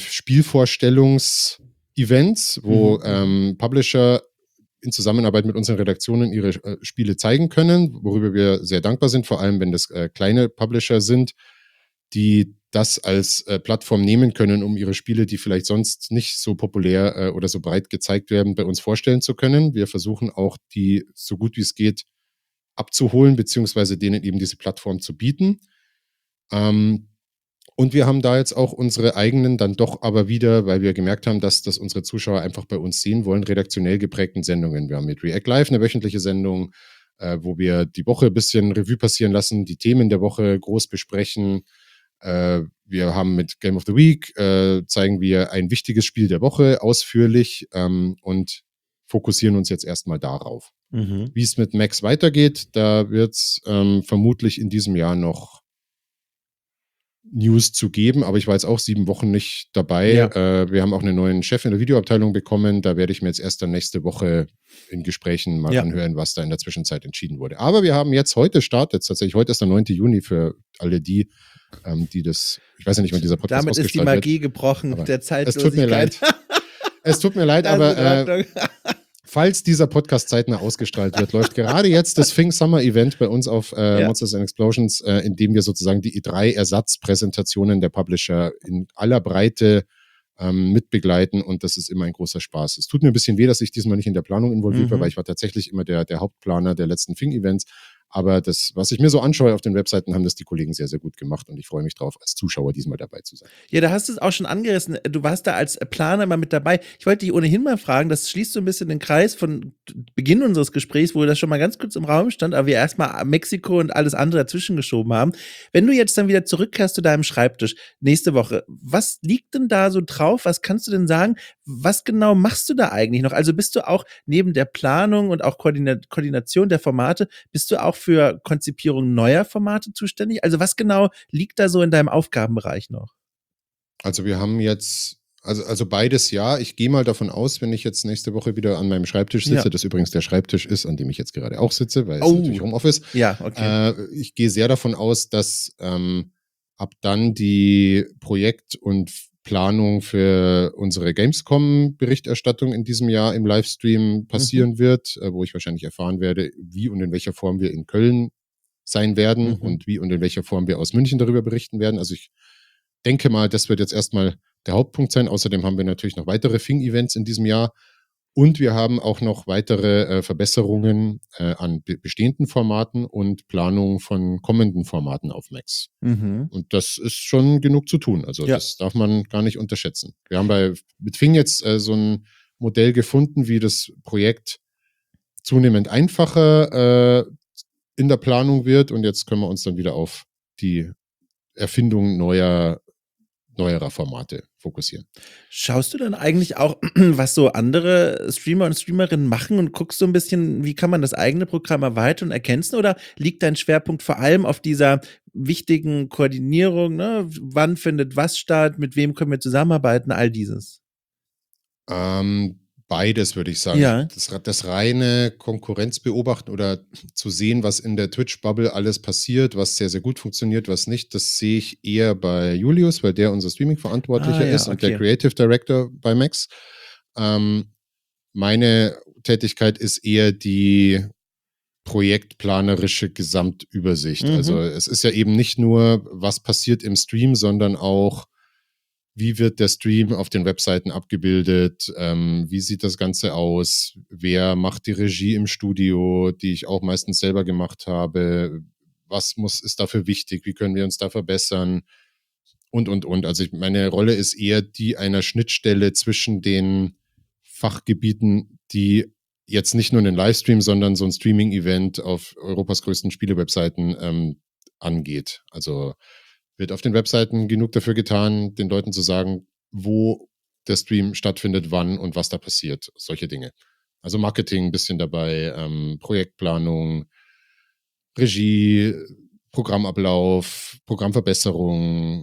Spielvorstellungs-Events, wo Mhm. ähm, Publisher in Zusammenarbeit mit unseren Redaktionen ihre äh, Spiele zeigen können, worüber wir sehr dankbar sind, vor allem wenn das äh, kleine Publisher sind, die das als äh, Plattform nehmen können, um ihre Spiele, die vielleicht sonst nicht so populär äh, oder so breit gezeigt werden, bei uns vorstellen zu können. Wir versuchen auch, die so gut wie es geht abzuholen, beziehungsweise denen eben diese Plattform zu bieten. Ähm, und wir haben da jetzt auch unsere eigenen, dann doch aber wieder, weil wir gemerkt haben, dass das unsere Zuschauer einfach bei uns sehen wollen, redaktionell geprägten Sendungen. Wir haben mit React Live eine wöchentliche Sendung, äh, wo wir die Woche ein bisschen Revue passieren lassen, die Themen der Woche groß besprechen, Äh, wir haben mit Game of the Week, äh, zeigen wir ein wichtiges Spiel der Woche ausführlich ähm, und fokussieren uns jetzt erstmal darauf. Mhm. Wie es mit Max weitergeht, da wird es ähm, vermutlich in diesem Jahr noch News zu geben, aber ich war jetzt auch sieben Wochen nicht dabei. Ja. Äh, wir haben auch einen neuen Chef in der Videoabteilung bekommen. Da werde ich mir jetzt erst dann nächste Woche in Gesprächen mal Ja. anhören, was da in der Zwischenzeit entschieden wurde. Aber wir haben jetzt heute startet, tatsächlich heute ist der neunte Juni für alle die, ähm, die das, ich weiß ja nicht, wann dieser Podcast Damit ist die ausgestrahlt Magie wird. gebrochen, Aber der es tut mir Zeitlosigkeit. leid. Es tut mir leid, Das ist aber in äh, Ordnung. falls dieser Podcast zeitnah ausgestrahlt wird, läuft gerade jetzt das Fing Summer Event bei uns auf äh, Ja. Monsters and Explosions, äh, in dem wir sozusagen die E drei Ersatzpräsentationen der Publisher in aller Breite ähm, mitbegleiten und das ist immer ein großer Spaß. Es tut mir ein bisschen weh, dass ich diesmal nicht in der Planung involviert war, Mhm. weil ich war tatsächlich immer der, der Hauptplaner der letzten Fing Events. Aber das, was ich mir so anschaue auf den Webseiten, haben das die Kollegen sehr, sehr gut gemacht und ich freue mich drauf, als Zuschauer diesmal dabei zu sein. Ja, da hast du es auch schon angerissen. Du warst da als Planer mal mit dabei. Ich wollte dich ohnehin mal fragen, das schließt so ein bisschen den Kreis von Beginn unseres Gesprächs, wo das schon mal ganz kurz im Raum stand, aber wir erstmal Mexiko und alles andere dazwischen geschoben haben. Wenn du jetzt dann wieder zurückkehrst zu deinem Schreibtisch nächste Woche, was liegt denn da so drauf? Was kannst du denn sagen? Was genau machst du da eigentlich noch? Also bist du auch neben der Planung und auch Koordina- Koordination der Formate, bist du auch für Konzipierung neuer Formate zuständig? Also was genau liegt da so in deinem Aufgabenbereich noch? Also wir haben jetzt, also, also beides ja. Ich gehe mal davon aus, wenn ich jetzt nächste Woche wieder an meinem Schreibtisch sitze, Ja. das übrigens der Schreibtisch ist, an dem ich jetzt gerade auch sitze, weil es Oh. ist natürlich Homeoffice. Ja, okay. Äh, ich gehe sehr davon aus, dass ähm, ab dann die Projekt- und Planung für unsere Gamescom-Berichterstattung in diesem Jahr im Livestream passieren Mhm. wird, äh, wo ich wahrscheinlich erfahren werde, wie und in welcher Form wir in Köln sein werden Mhm. und wie und in welcher Form wir aus München darüber berichten werden. Also ich denke mal, das wird jetzt erstmal der Hauptpunkt sein. Außerdem haben wir natürlich noch weitere Fing-Events in diesem Jahr. Und wir haben auch noch weitere äh, Verbesserungen äh, an be bestehenden Formaten und Planung von kommenden Formaten auf Max. Mhm. Und das ist schon genug zu tun. Also Ja. das darf man gar nicht unterschätzen. Wir haben bei mit Fing jetzt äh, so ein Modell gefunden, wie das Projekt zunehmend einfacher äh, in der Planung wird. Und jetzt können wir uns dann wieder auf die Erfindung neuer neuerer Formate fokussieren. Schaust du dann eigentlich auch, was so andere Streamer und Streamerinnen machen und guckst so ein bisschen, wie kann man das eigene Programm erweitern und ergänzen? Oder liegt dein Schwerpunkt vor allem auf dieser wichtigen Koordinierung, ne? Wann findet was statt, mit wem können wir zusammenarbeiten, all dieses? Ähm, beides würde ich sagen. Ja. Das, das reine Konkurrenz beobachten oder zu sehen, was in der Twitch-Bubble alles passiert, was sehr, sehr gut funktioniert, was nicht, das sehe ich eher bei Julius, weil der unser Streaming-Verantwortlicher Ah, ja, ist und der okay. Creative Director bei Max. Ähm, meine Tätigkeit ist eher die projektplanerische Gesamtübersicht. Mhm. Also es ist ja eben nicht nur, was passiert im Stream, sondern auch, wie wird der Stream auf den Webseiten abgebildet? Ähm, wie sieht das Ganze aus? Wer macht die Regie im Studio, die ich auch meistens selber gemacht habe? Was muss, ist dafür wichtig? Wie können wir uns da verbessern? Und, und, und. Also ich, meine Rolle ist eher die einer Schnittstelle zwischen den Fachgebieten, die jetzt nicht nur einen Livestream, sondern so ein Streaming-Event auf Europas größten Spielewebseiten ähm, angeht. Also wird auf den Webseiten genug dafür getan, den Leuten zu sagen, wo der Stream stattfindet, wann und was da passiert. Solche Dinge. Also Marketing ein bisschen dabei, ähm, Projektplanung, Regie, Programmablauf, Programmverbesserung,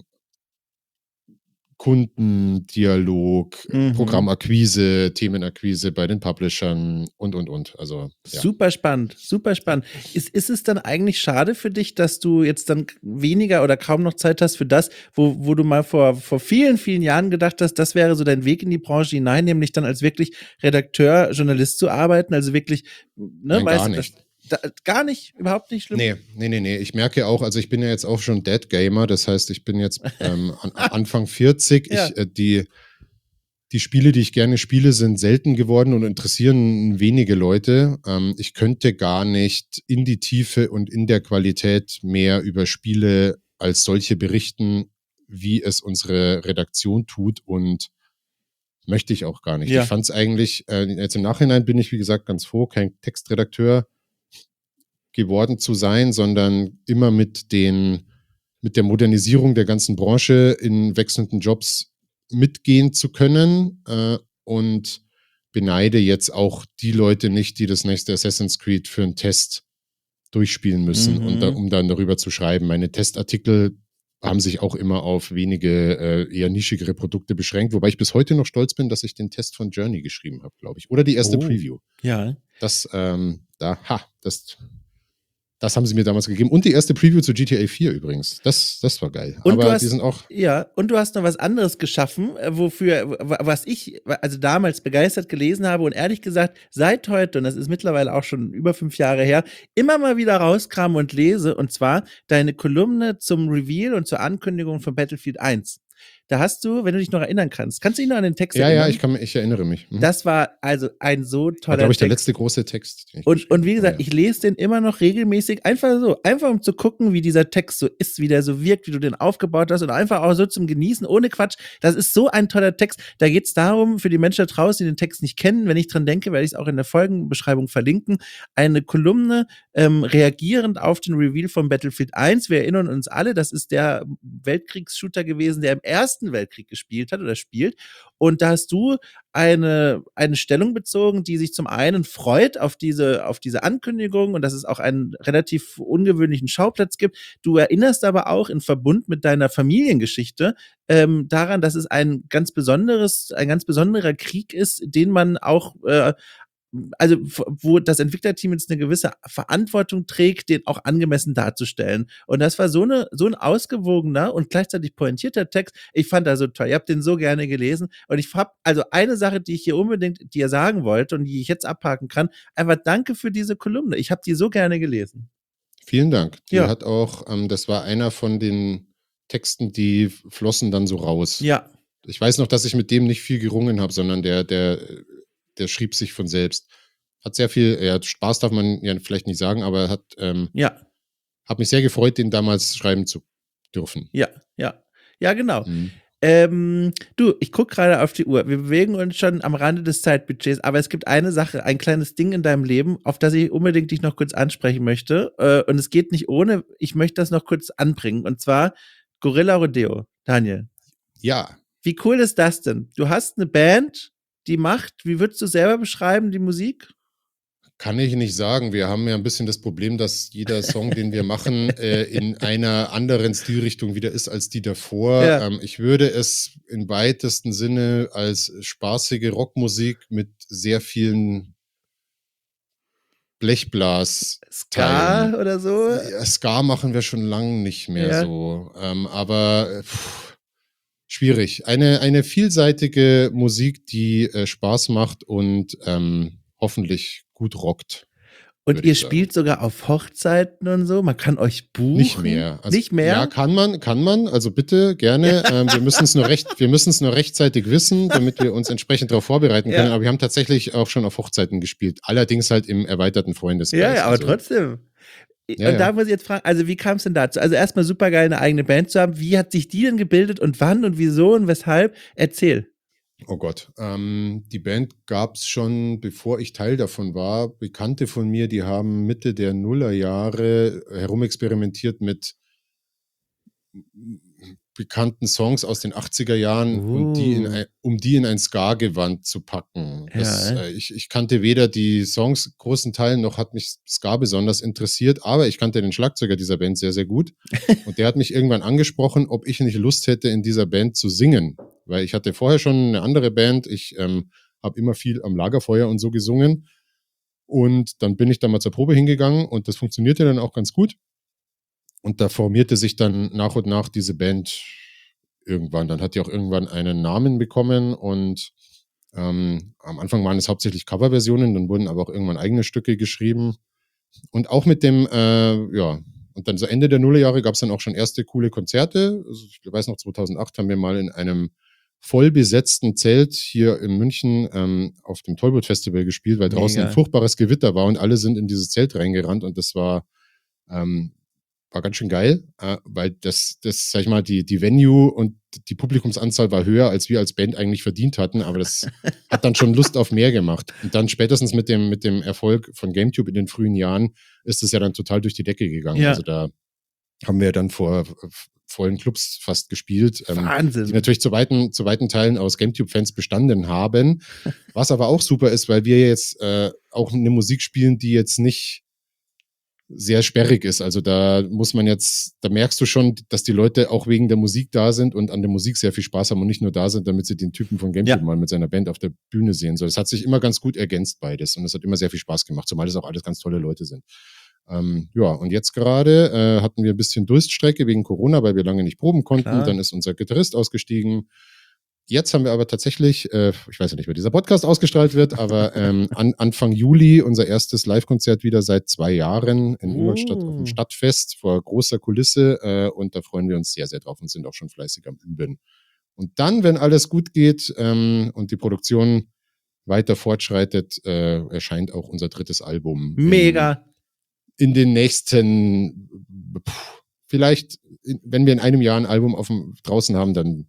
Kundendialog, Mhm. Programmakquise, Themenakquise bei den Publishern und, und, und. Also, ja. Super spannend, super spannend. Ist, ist es dann eigentlich schade für dich, dass du jetzt dann weniger oder kaum noch Zeit hast für das, wo, wo du mal vor, vor vielen, vielen Jahren gedacht hast, das wäre so dein Weg in die Branche hinein, nämlich dann als wirklich Redakteur, Journalist zu arbeiten, also wirklich, ne, Nein, weißt gar du, nicht. das, da, gar nicht, überhaupt nicht schlimm? Nee, nee, nee, nee. Ich merke auch, also ich bin ja jetzt auch schon Dead Gamer, das heißt, ich bin jetzt ähm, an, Anfang vierzig. Ja. Ich, äh, die, die Spiele, die ich gerne spiele, sind selten geworden und interessieren wenige Leute. Ähm, ich könnte gar nicht in die Tiefe und in der Qualität mehr über Spiele als solche berichten, wie es unsere Redaktion tut und möchte ich auch gar nicht. Ja. Ich fand es eigentlich, äh, jetzt im Nachhinein bin ich, wie gesagt, ganz froh, kein Textredakteur geworden zu sein, sondern immer mit den mit der Modernisierung der ganzen Branche in wechselnden Jobs mitgehen zu können äh, und beneide jetzt auch die Leute nicht, die das nächste Assassin's Creed für einen Test durchspielen müssen, Mhm. und da, um dann darüber zu schreiben. Meine Testartikel haben sich auch immer auf wenige äh, eher nischigere Produkte beschränkt, wobei ich bis heute noch stolz bin, dass ich den Test von Journey geschrieben habe, glaube ich. Oder die erste Oh. Preview. Ja. Das, ähm, da, ha, das... Das haben sie mir damals gegeben. Und die erste Preview zu G T A vier übrigens. Das, das war geil. Und Aber du hast, die sind auch. Ja, und du hast noch was anderes geschaffen, äh, wofür, w- was ich also damals begeistert gelesen habe und ehrlich gesagt seit heute, und das ist mittlerweile auch schon über fünf Jahre her, immer mal wieder rauskram und lese, und zwar deine Kolumne zum Reveal und zur Ankündigung von Battlefield eins. Da hast du, wenn du dich noch erinnern kannst, kannst du dich noch an den Text Ja, erinnern? ja, ich, kann, ich erinnere mich. Mhm. Das war also ein so toller war, glaube ich, der Text. letzte große Text. Den ich Und, geschrieben und wie gesagt, habe. Ja. ich lese den immer noch regelmäßig, einfach so, einfach um zu gucken, wie dieser Text so ist, wie der so wirkt, wie du den aufgebaut hast, und einfach auch so zum Genießen, ohne Quatsch. Das ist so ein toller Text. Da geht es darum, für die Menschen da draußen, die den Text nicht kennen, wenn ich dran denke, werde ich es auch in der Folgenbeschreibung verlinken, eine Kolumne ähm, reagierend auf den Reveal von Battlefield eins. Wir erinnern uns alle, das ist der Weltkriegsshooter gewesen, der im Ersten Weltkrieg gespielt hat oder spielt. Und da hast du eine, eine Stellung bezogen, die sich zum einen freut auf diese, auf diese Ankündigung und dass es auch einen relativ ungewöhnlichen Schauplatz gibt. Du erinnerst aber auch in Verbund mit deiner Familiengeschichte ähm, daran, dass es ein ganz besonderes, ein ganz besonderer Krieg ist, den man auch äh, also wo das Entwicklerteam jetzt eine gewisse Verantwortung trägt, den auch angemessen darzustellen. Und das war so eine so ein ausgewogener und gleichzeitig pointierter Text. Ich fand das so toll. Ich habe den so gerne gelesen. Und ich habe also eine Sache, die ich hier unbedingt dir sagen wollte und die ich jetzt abhaken kann, einfach danke für diese Kolumne. Ich habe die so gerne gelesen. Vielen Dank. Die Ja. hat auch, ähm, das war einer von den Texten, die flossen dann so raus. Ja. Ich weiß noch, dass ich mit dem nicht viel gerungen habe, sondern der, der, der schrieb sich von selbst. Hat sehr viel, ja, Spaß darf man ja vielleicht nicht sagen, aber hat, ähm, Ja. hat mich sehr gefreut, den damals schreiben zu dürfen. Ja, ja. Ja, genau. Mhm. Ähm, du, ich gucke gerade auf die Uhr. Wir bewegen uns schon am Rande des Zeitbudgets, aber es gibt eine Sache, ein kleines Ding in deinem Leben, auf das ich unbedingt dich noch kurz ansprechen möchte. Äh, und es geht nicht ohne, ich möchte das noch kurz anbringen. Und zwar Gorilla Rodeo. Daniel, Ja, wie cool ist das denn? Du hast eine Band, die macht, wie würdest du selber beschreiben, die Musik? kann ich nicht sagen. Wir haben ja ein bisschen das Problem, dass jeder Song, den wir machen, äh, in einer anderen Stilrichtung wieder ist als die davor. Ja. Ähm, ich würde es im weitesten Sinne als spaßige Rockmusik mit sehr vielen Blechblas Ska teilen. oder so? Ja, Ska machen wir schon lange nicht mehr Ja. so. Ähm, aber äh, pff, schwierig. Eine, eine vielseitige Musik, die äh, Spaß macht und ähm, hoffentlich gut rockt. Und würde ihr ich sagen. spielt sogar auf Hochzeiten und so? Man kann euch buchen? Nicht mehr. Also, Nicht mehr? Ja, kann man, kann man. Also bitte, gerne. ähm, wir müssen es nur recht, wir müssen es nur rechtzeitig wissen, damit wir uns entsprechend darauf vorbereiten können. Ja. Aber wir haben tatsächlich auch schon auf Hochzeiten gespielt. Allerdings halt im erweiterten Freundeskreis. Ja, ja, aber also, trotzdem. Ja, und ja. da muss ich jetzt fragen, also wie kam es denn dazu? Also erstmal super geil, eine eigene Band zu haben. Wie hat sich die denn gebildet und wann und wieso und weshalb? Erzähl. Oh Gott. Ähm, die Band gab es schon, bevor ich Teil davon war. Bekannte von mir, die haben Mitte der Nullerjahre herumexperimentiert mit bekannten Songs aus den achtziger Jahren Uh. und die in ein, um die in ein Ska-Gewand zu packen. Das, Ja. äh, ich, ich kannte weder die Songs großen Teilen, noch hat mich Ska besonders interessiert, aber ich kannte den Schlagzeuger dieser Band sehr, sehr gut. Und der hat mich irgendwann angesprochen, ob ich nicht Lust hätte, in dieser Band zu singen. Weil ich hatte vorher schon eine andere Band. Ich ähm, habe immer viel am Lagerfeuer und so gesungen. Und dann bin ich da mal zur Probe hingegangen und das funktionierte dann auch ganz gut. Und da formierte sich dann nach und nach diese Band irgendwann. Dann hat die auch irgendwann einen Namen bekommen und ähm, am Anfang waren es hauptsächlich Coverversionen, dann wurden aber auch irgendwann eigene Stücke geschrieben. Und auch mit dem, äh, ja, und dann so Ende der Nullerjahre gab es dann auch schon erste coole Konzerte. Also ich weiß noch, zweitausendacht haben wir mal in einem voll besetzten Zelt hier in München ähm, auf dem Tollwood Festival gespielt, weil draußen Mega. ein furchtbares Gewitter war und alle sind in dieses Zelt reingerannt und das war ähm, war ganz schön geil, äh, weil das, das, sag ich mal, die, die Venue und die Publikumsanzahl war höher, als wir als Band eigentlich verdient hatten, aber das hat dann schon Lust auf mehr gemacht. Und dann spätestens mit dem, mit dem Erfolg von GameTube in den frühen Jahren ist es ja dann total durch die Decke gegangen. Ja. Also da haben wir dann vor vollen Clubs fast gespielt. Ähm, Wahnsinn. Die natürlich zu weiten, zu weiten Teilen aus GameTube-Fans bestanden haben. Was aber auch super ist, weil wir jetzt äh, auch eine Musik spielen, die jetzt nicht sehr sperrig ist. Also da muss man jetzt, da merkst du schon, dass die Leute auch wegen der Musik da sind und an der Musik sehr viel Spaß haben und nicht nur da sind, damit sie den Typen von GameTube Ja. mal mit seiner Band auf der Bühne sehen. So, das hat sich immer ganz gut ergänzt, beides. Und es hat immer sehr viel Spaß gemacht, zumal das auch alles ganz tolle Leute sind. Ähm, ja, und jetzt gerade äh, hatten wir ein bisschen Durststrecke wegen Corona, weil wir lange nicht proben konnten. Klar. Dann ist unser Gitarrist ausgestiegen. Jetzt haben wir aber tatsächlich, äh, ich weiß ja nicht, wer dieser Podcast ausgestrahlt wird, aber ähm, an, Anfang Juli unser erstes Live-Konzert wieder seit zwei Jahren in Uh. Ingolstadt auf dem Stadtfest vor großer Kulisse äh, und da freuen wir uns sehr, sehr drauf und sind auch schon fleißig am Üben. Und dann, wenn alles gut geht ähm, und die Produktion weiter fortschreitet, äh, erscheint auch unser drittes Album. Mega. In, in den nächsten, pff, vielleicht, in, wenn wir in einem Jahr ein Album auf dem, draußen haben, dann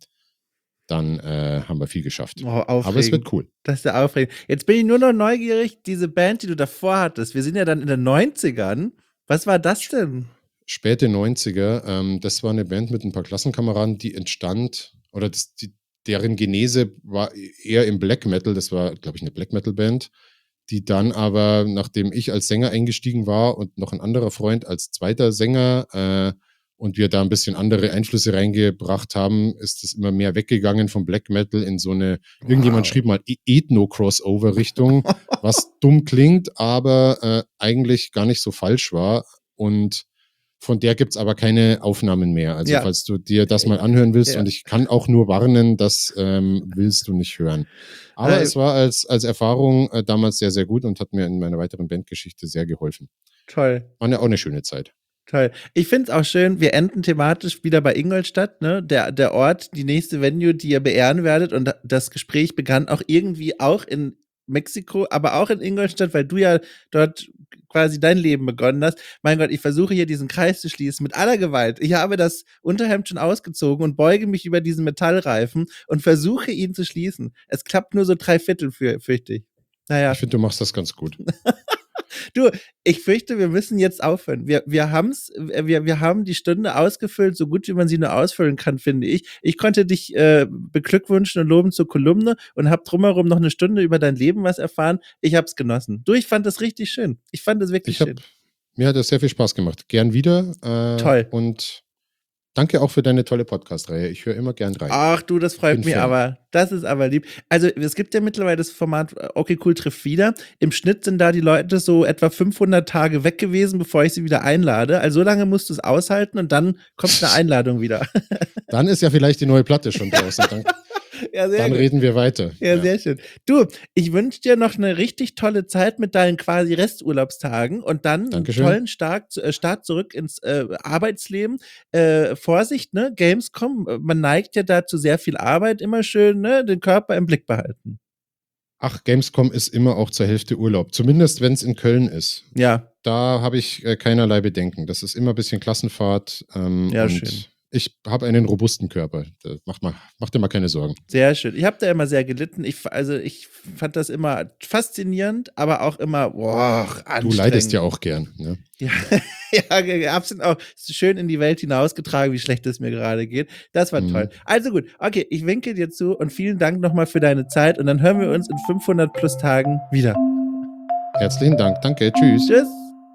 dann äh, haben wir viel geschafft. Oh, aber es wird cool. Das ist ja aufregend. Jetzt bin ich nur noch neugierig, diese Band, die du davor hattest, wir sind ja dann in den neunzigern. Was war das denn? Späte neunziger. Ähm, das war eine Band mit ein paar Klassenkameraden, die entstand, oder das, die, deren Genese war eher im Black Metal. Das war, glaube ich, eine Black Metal Band, die dann aber, nachdem ich als Sänger eingestiegen war und noch ein anderer Freund als zweiter Sänger, äh, und wir da ein bisschen andere Einflüsse reingebracht haben, ist es immer mehr weggegangen vom Black Metal in so eine, wow. Irgendjemand schrieb mal e- Ethno-Crossover-Richtung, was dumm klingt, aber äh, eigentlich gar nicht so falsch war. Und von der gibt's aber keine Aufnahmen mehr. Also Ja. falls du dir das mal anhören willst, Ja. und ich kann auch nur warnen, das ähm, willst du nicht hören. Aber äh, es war als, als Erfahrung äh, damals sehr, sehr gut und hat mir in meiner weiteren Bandgeschichte sehr geholfen. Toll. War eine, auch eine schöne Zeit. Toll. Ich finde es auch schön, wir enden thematisch wieder bei Ingolstadt, ne? Der, der Ort, die nächste Venue, die ihr beehren werdet. Und das Gespräch begann auch irgendwie auch in Mexiko, aber auch in Ingolstadt, weil du ja dort quasi dein Leben begonnen hast. Mein Gott, ich versuche hier diesen Kreis zu schließen mit aller Gewalt. Ich habe das Unterhemd schon ausgezogen und beuge mich über diesen Metallreifen und versuche ihn zu schließen. Es klappt nur so drei Viertel, für, fürchte ich. Naja. Ich finde, du machst das ganz gut. Du, ich fürchte, wir müssen jetzt aufhören. Wir, wir haben's, wir, wir haben die Stunde ausgefüllt, so gut wie man sie nur ausfüllen kann, finde ich. Ich konnte dich äh, beglückwünschen und loben zur Kolumne und habe drumherum noch eine Stunde über dein Leben was erfahren. Ich habe es genossen. Du, ich fand das richtig schön. Ich fand das wirklich ich hab, schön. Mir hat das sehr viel Spaß gemacht. Gern wieder. Äh, Toll. Und danke auch für deine tolle Podcast-Reihe. Ich höre immer gern rein. Ach du, das freut Bin mich Fan. aber. Das ist aber lieb. Also es gibt ja mittlerweile das Format Okay Cool trifft wieder. Im Schnitt sind da die Leute so etwa fünfhundert Tage weg gewesen, bevor ich sie wieder einlade. Also so lange musst du es aushalten und dann kommt eine Einladung wieder. Dann ist ja vielleicht die neue Platte schon draußen. Dann, Ja, sehr dann gut. reden wir weiter. Ja, sehr schön. Du, ich wünsche dir noch eine richtig tolle Zeit mit deinen quasi Resturlaubstagen und dann einen Dankeschön. tollen Start, äh, Start zurück ins äh, Arbeitsleben. Äh, Vorsicht, ne? Gamescom, äh, man neigt ja dazu sehr viel Arbeit, immer schön, ne? Den Körper im Blick behalten. Ach, Gamescom ist immer auch zur Hälfte Urlaub. Zumindest, wenn es in Köln ist. Ja, Da habe ich äh, keinerlei Bedenken. Das ist immer ein bisschen Klassenfahrt. Ähm, Ja, und schön. Ich habe einen robusten Körper. Da Mach, mal, mach dir mal keine Sorgen. sehr schön. Ich habe da immer sehr gelitten. Ich, also ich fand das immer faszinierend, aber auch immer, boah, anstrengend. Du leidest ja auch gern. Ne? Ja, ja, absolut auch schön in die Welt hinausgetragen, wie schlecht es mir gerade geht. Das war Mhm. toll. Also gut, okay, ich winke dir zu und vielen Dank nochmal für deine Zeit und dann hören wir uns in fünfhundert plus Tagen wieder. Herzlichen Dank. Danke. Tschüss. Tschüss.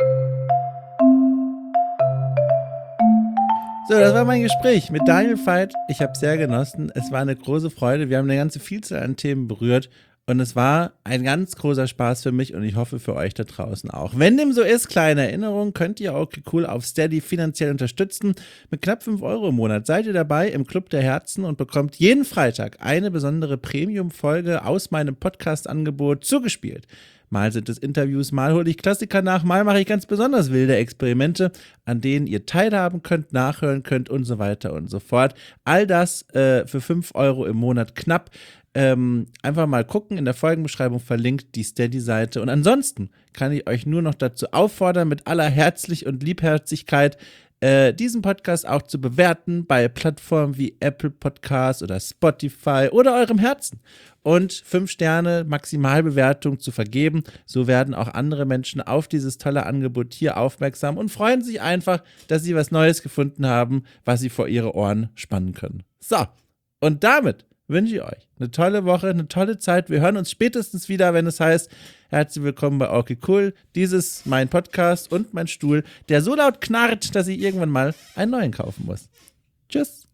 So, das war mein Gespräch mit Daniel Veit. Ich habe sehr genossen. Es war eine große Freude. Wir haben eine ganze Vielzahl an Themen berührt. Und es war ein ganz großer Spaß für mich und ich hoffe für euch da draußen auch. Wenn dem so ist, kleine Erinnerung, könnt ihr Okay Cool auf Steady finanziell unterstützen. Mit knapp fünf Euro im Monat seid ihr dabei im Club der Herzen und bekommt jeden Freitag eine besondere Premium-Folge aus meinem Podcast-Angebot zugespielt. Mal sind es Interviews, mal hole ich Klassiker nach, mal mache ich ganz besonders wilde Experimente, an denen ihr teilhaben könnt, nachhören könnt und so weiter und so fort. All das äh, für fünf Euro im Monat knapp. Ähm, einfach mal gucken, in der Folgenbeschreibung verlinkt die Steady-Seite. Und ansonsten kann ich euch nur noch dazu auffordern, mit aller Herzlich und Liebherzigkeit äh, diesen Podcast auch zu bewerten bei Plattformen wie Apple Podcasts oder Spotify oder eurem Herzen und fünf Sterne Maximalbewertung zu vergeben. So werden auch andere Menschen auf dieses tolle Angebot hier aufmerksam und freuen sich einfach, dass sie was Neues gefunden haben, was sie vor ihre Ohren spannen können. So, und damit wünsche ich euch eine tolle Woche, eine tolle Zeit. Wir hören uns spätestens wieder, wenn es heißt, herzlich willkommen bei Okay Cool. Dies ist mein Podcast und mein Stuhl, der so laut knarrt, dass ich irgendwann mal einen neuen kaufen muss. Tschüss.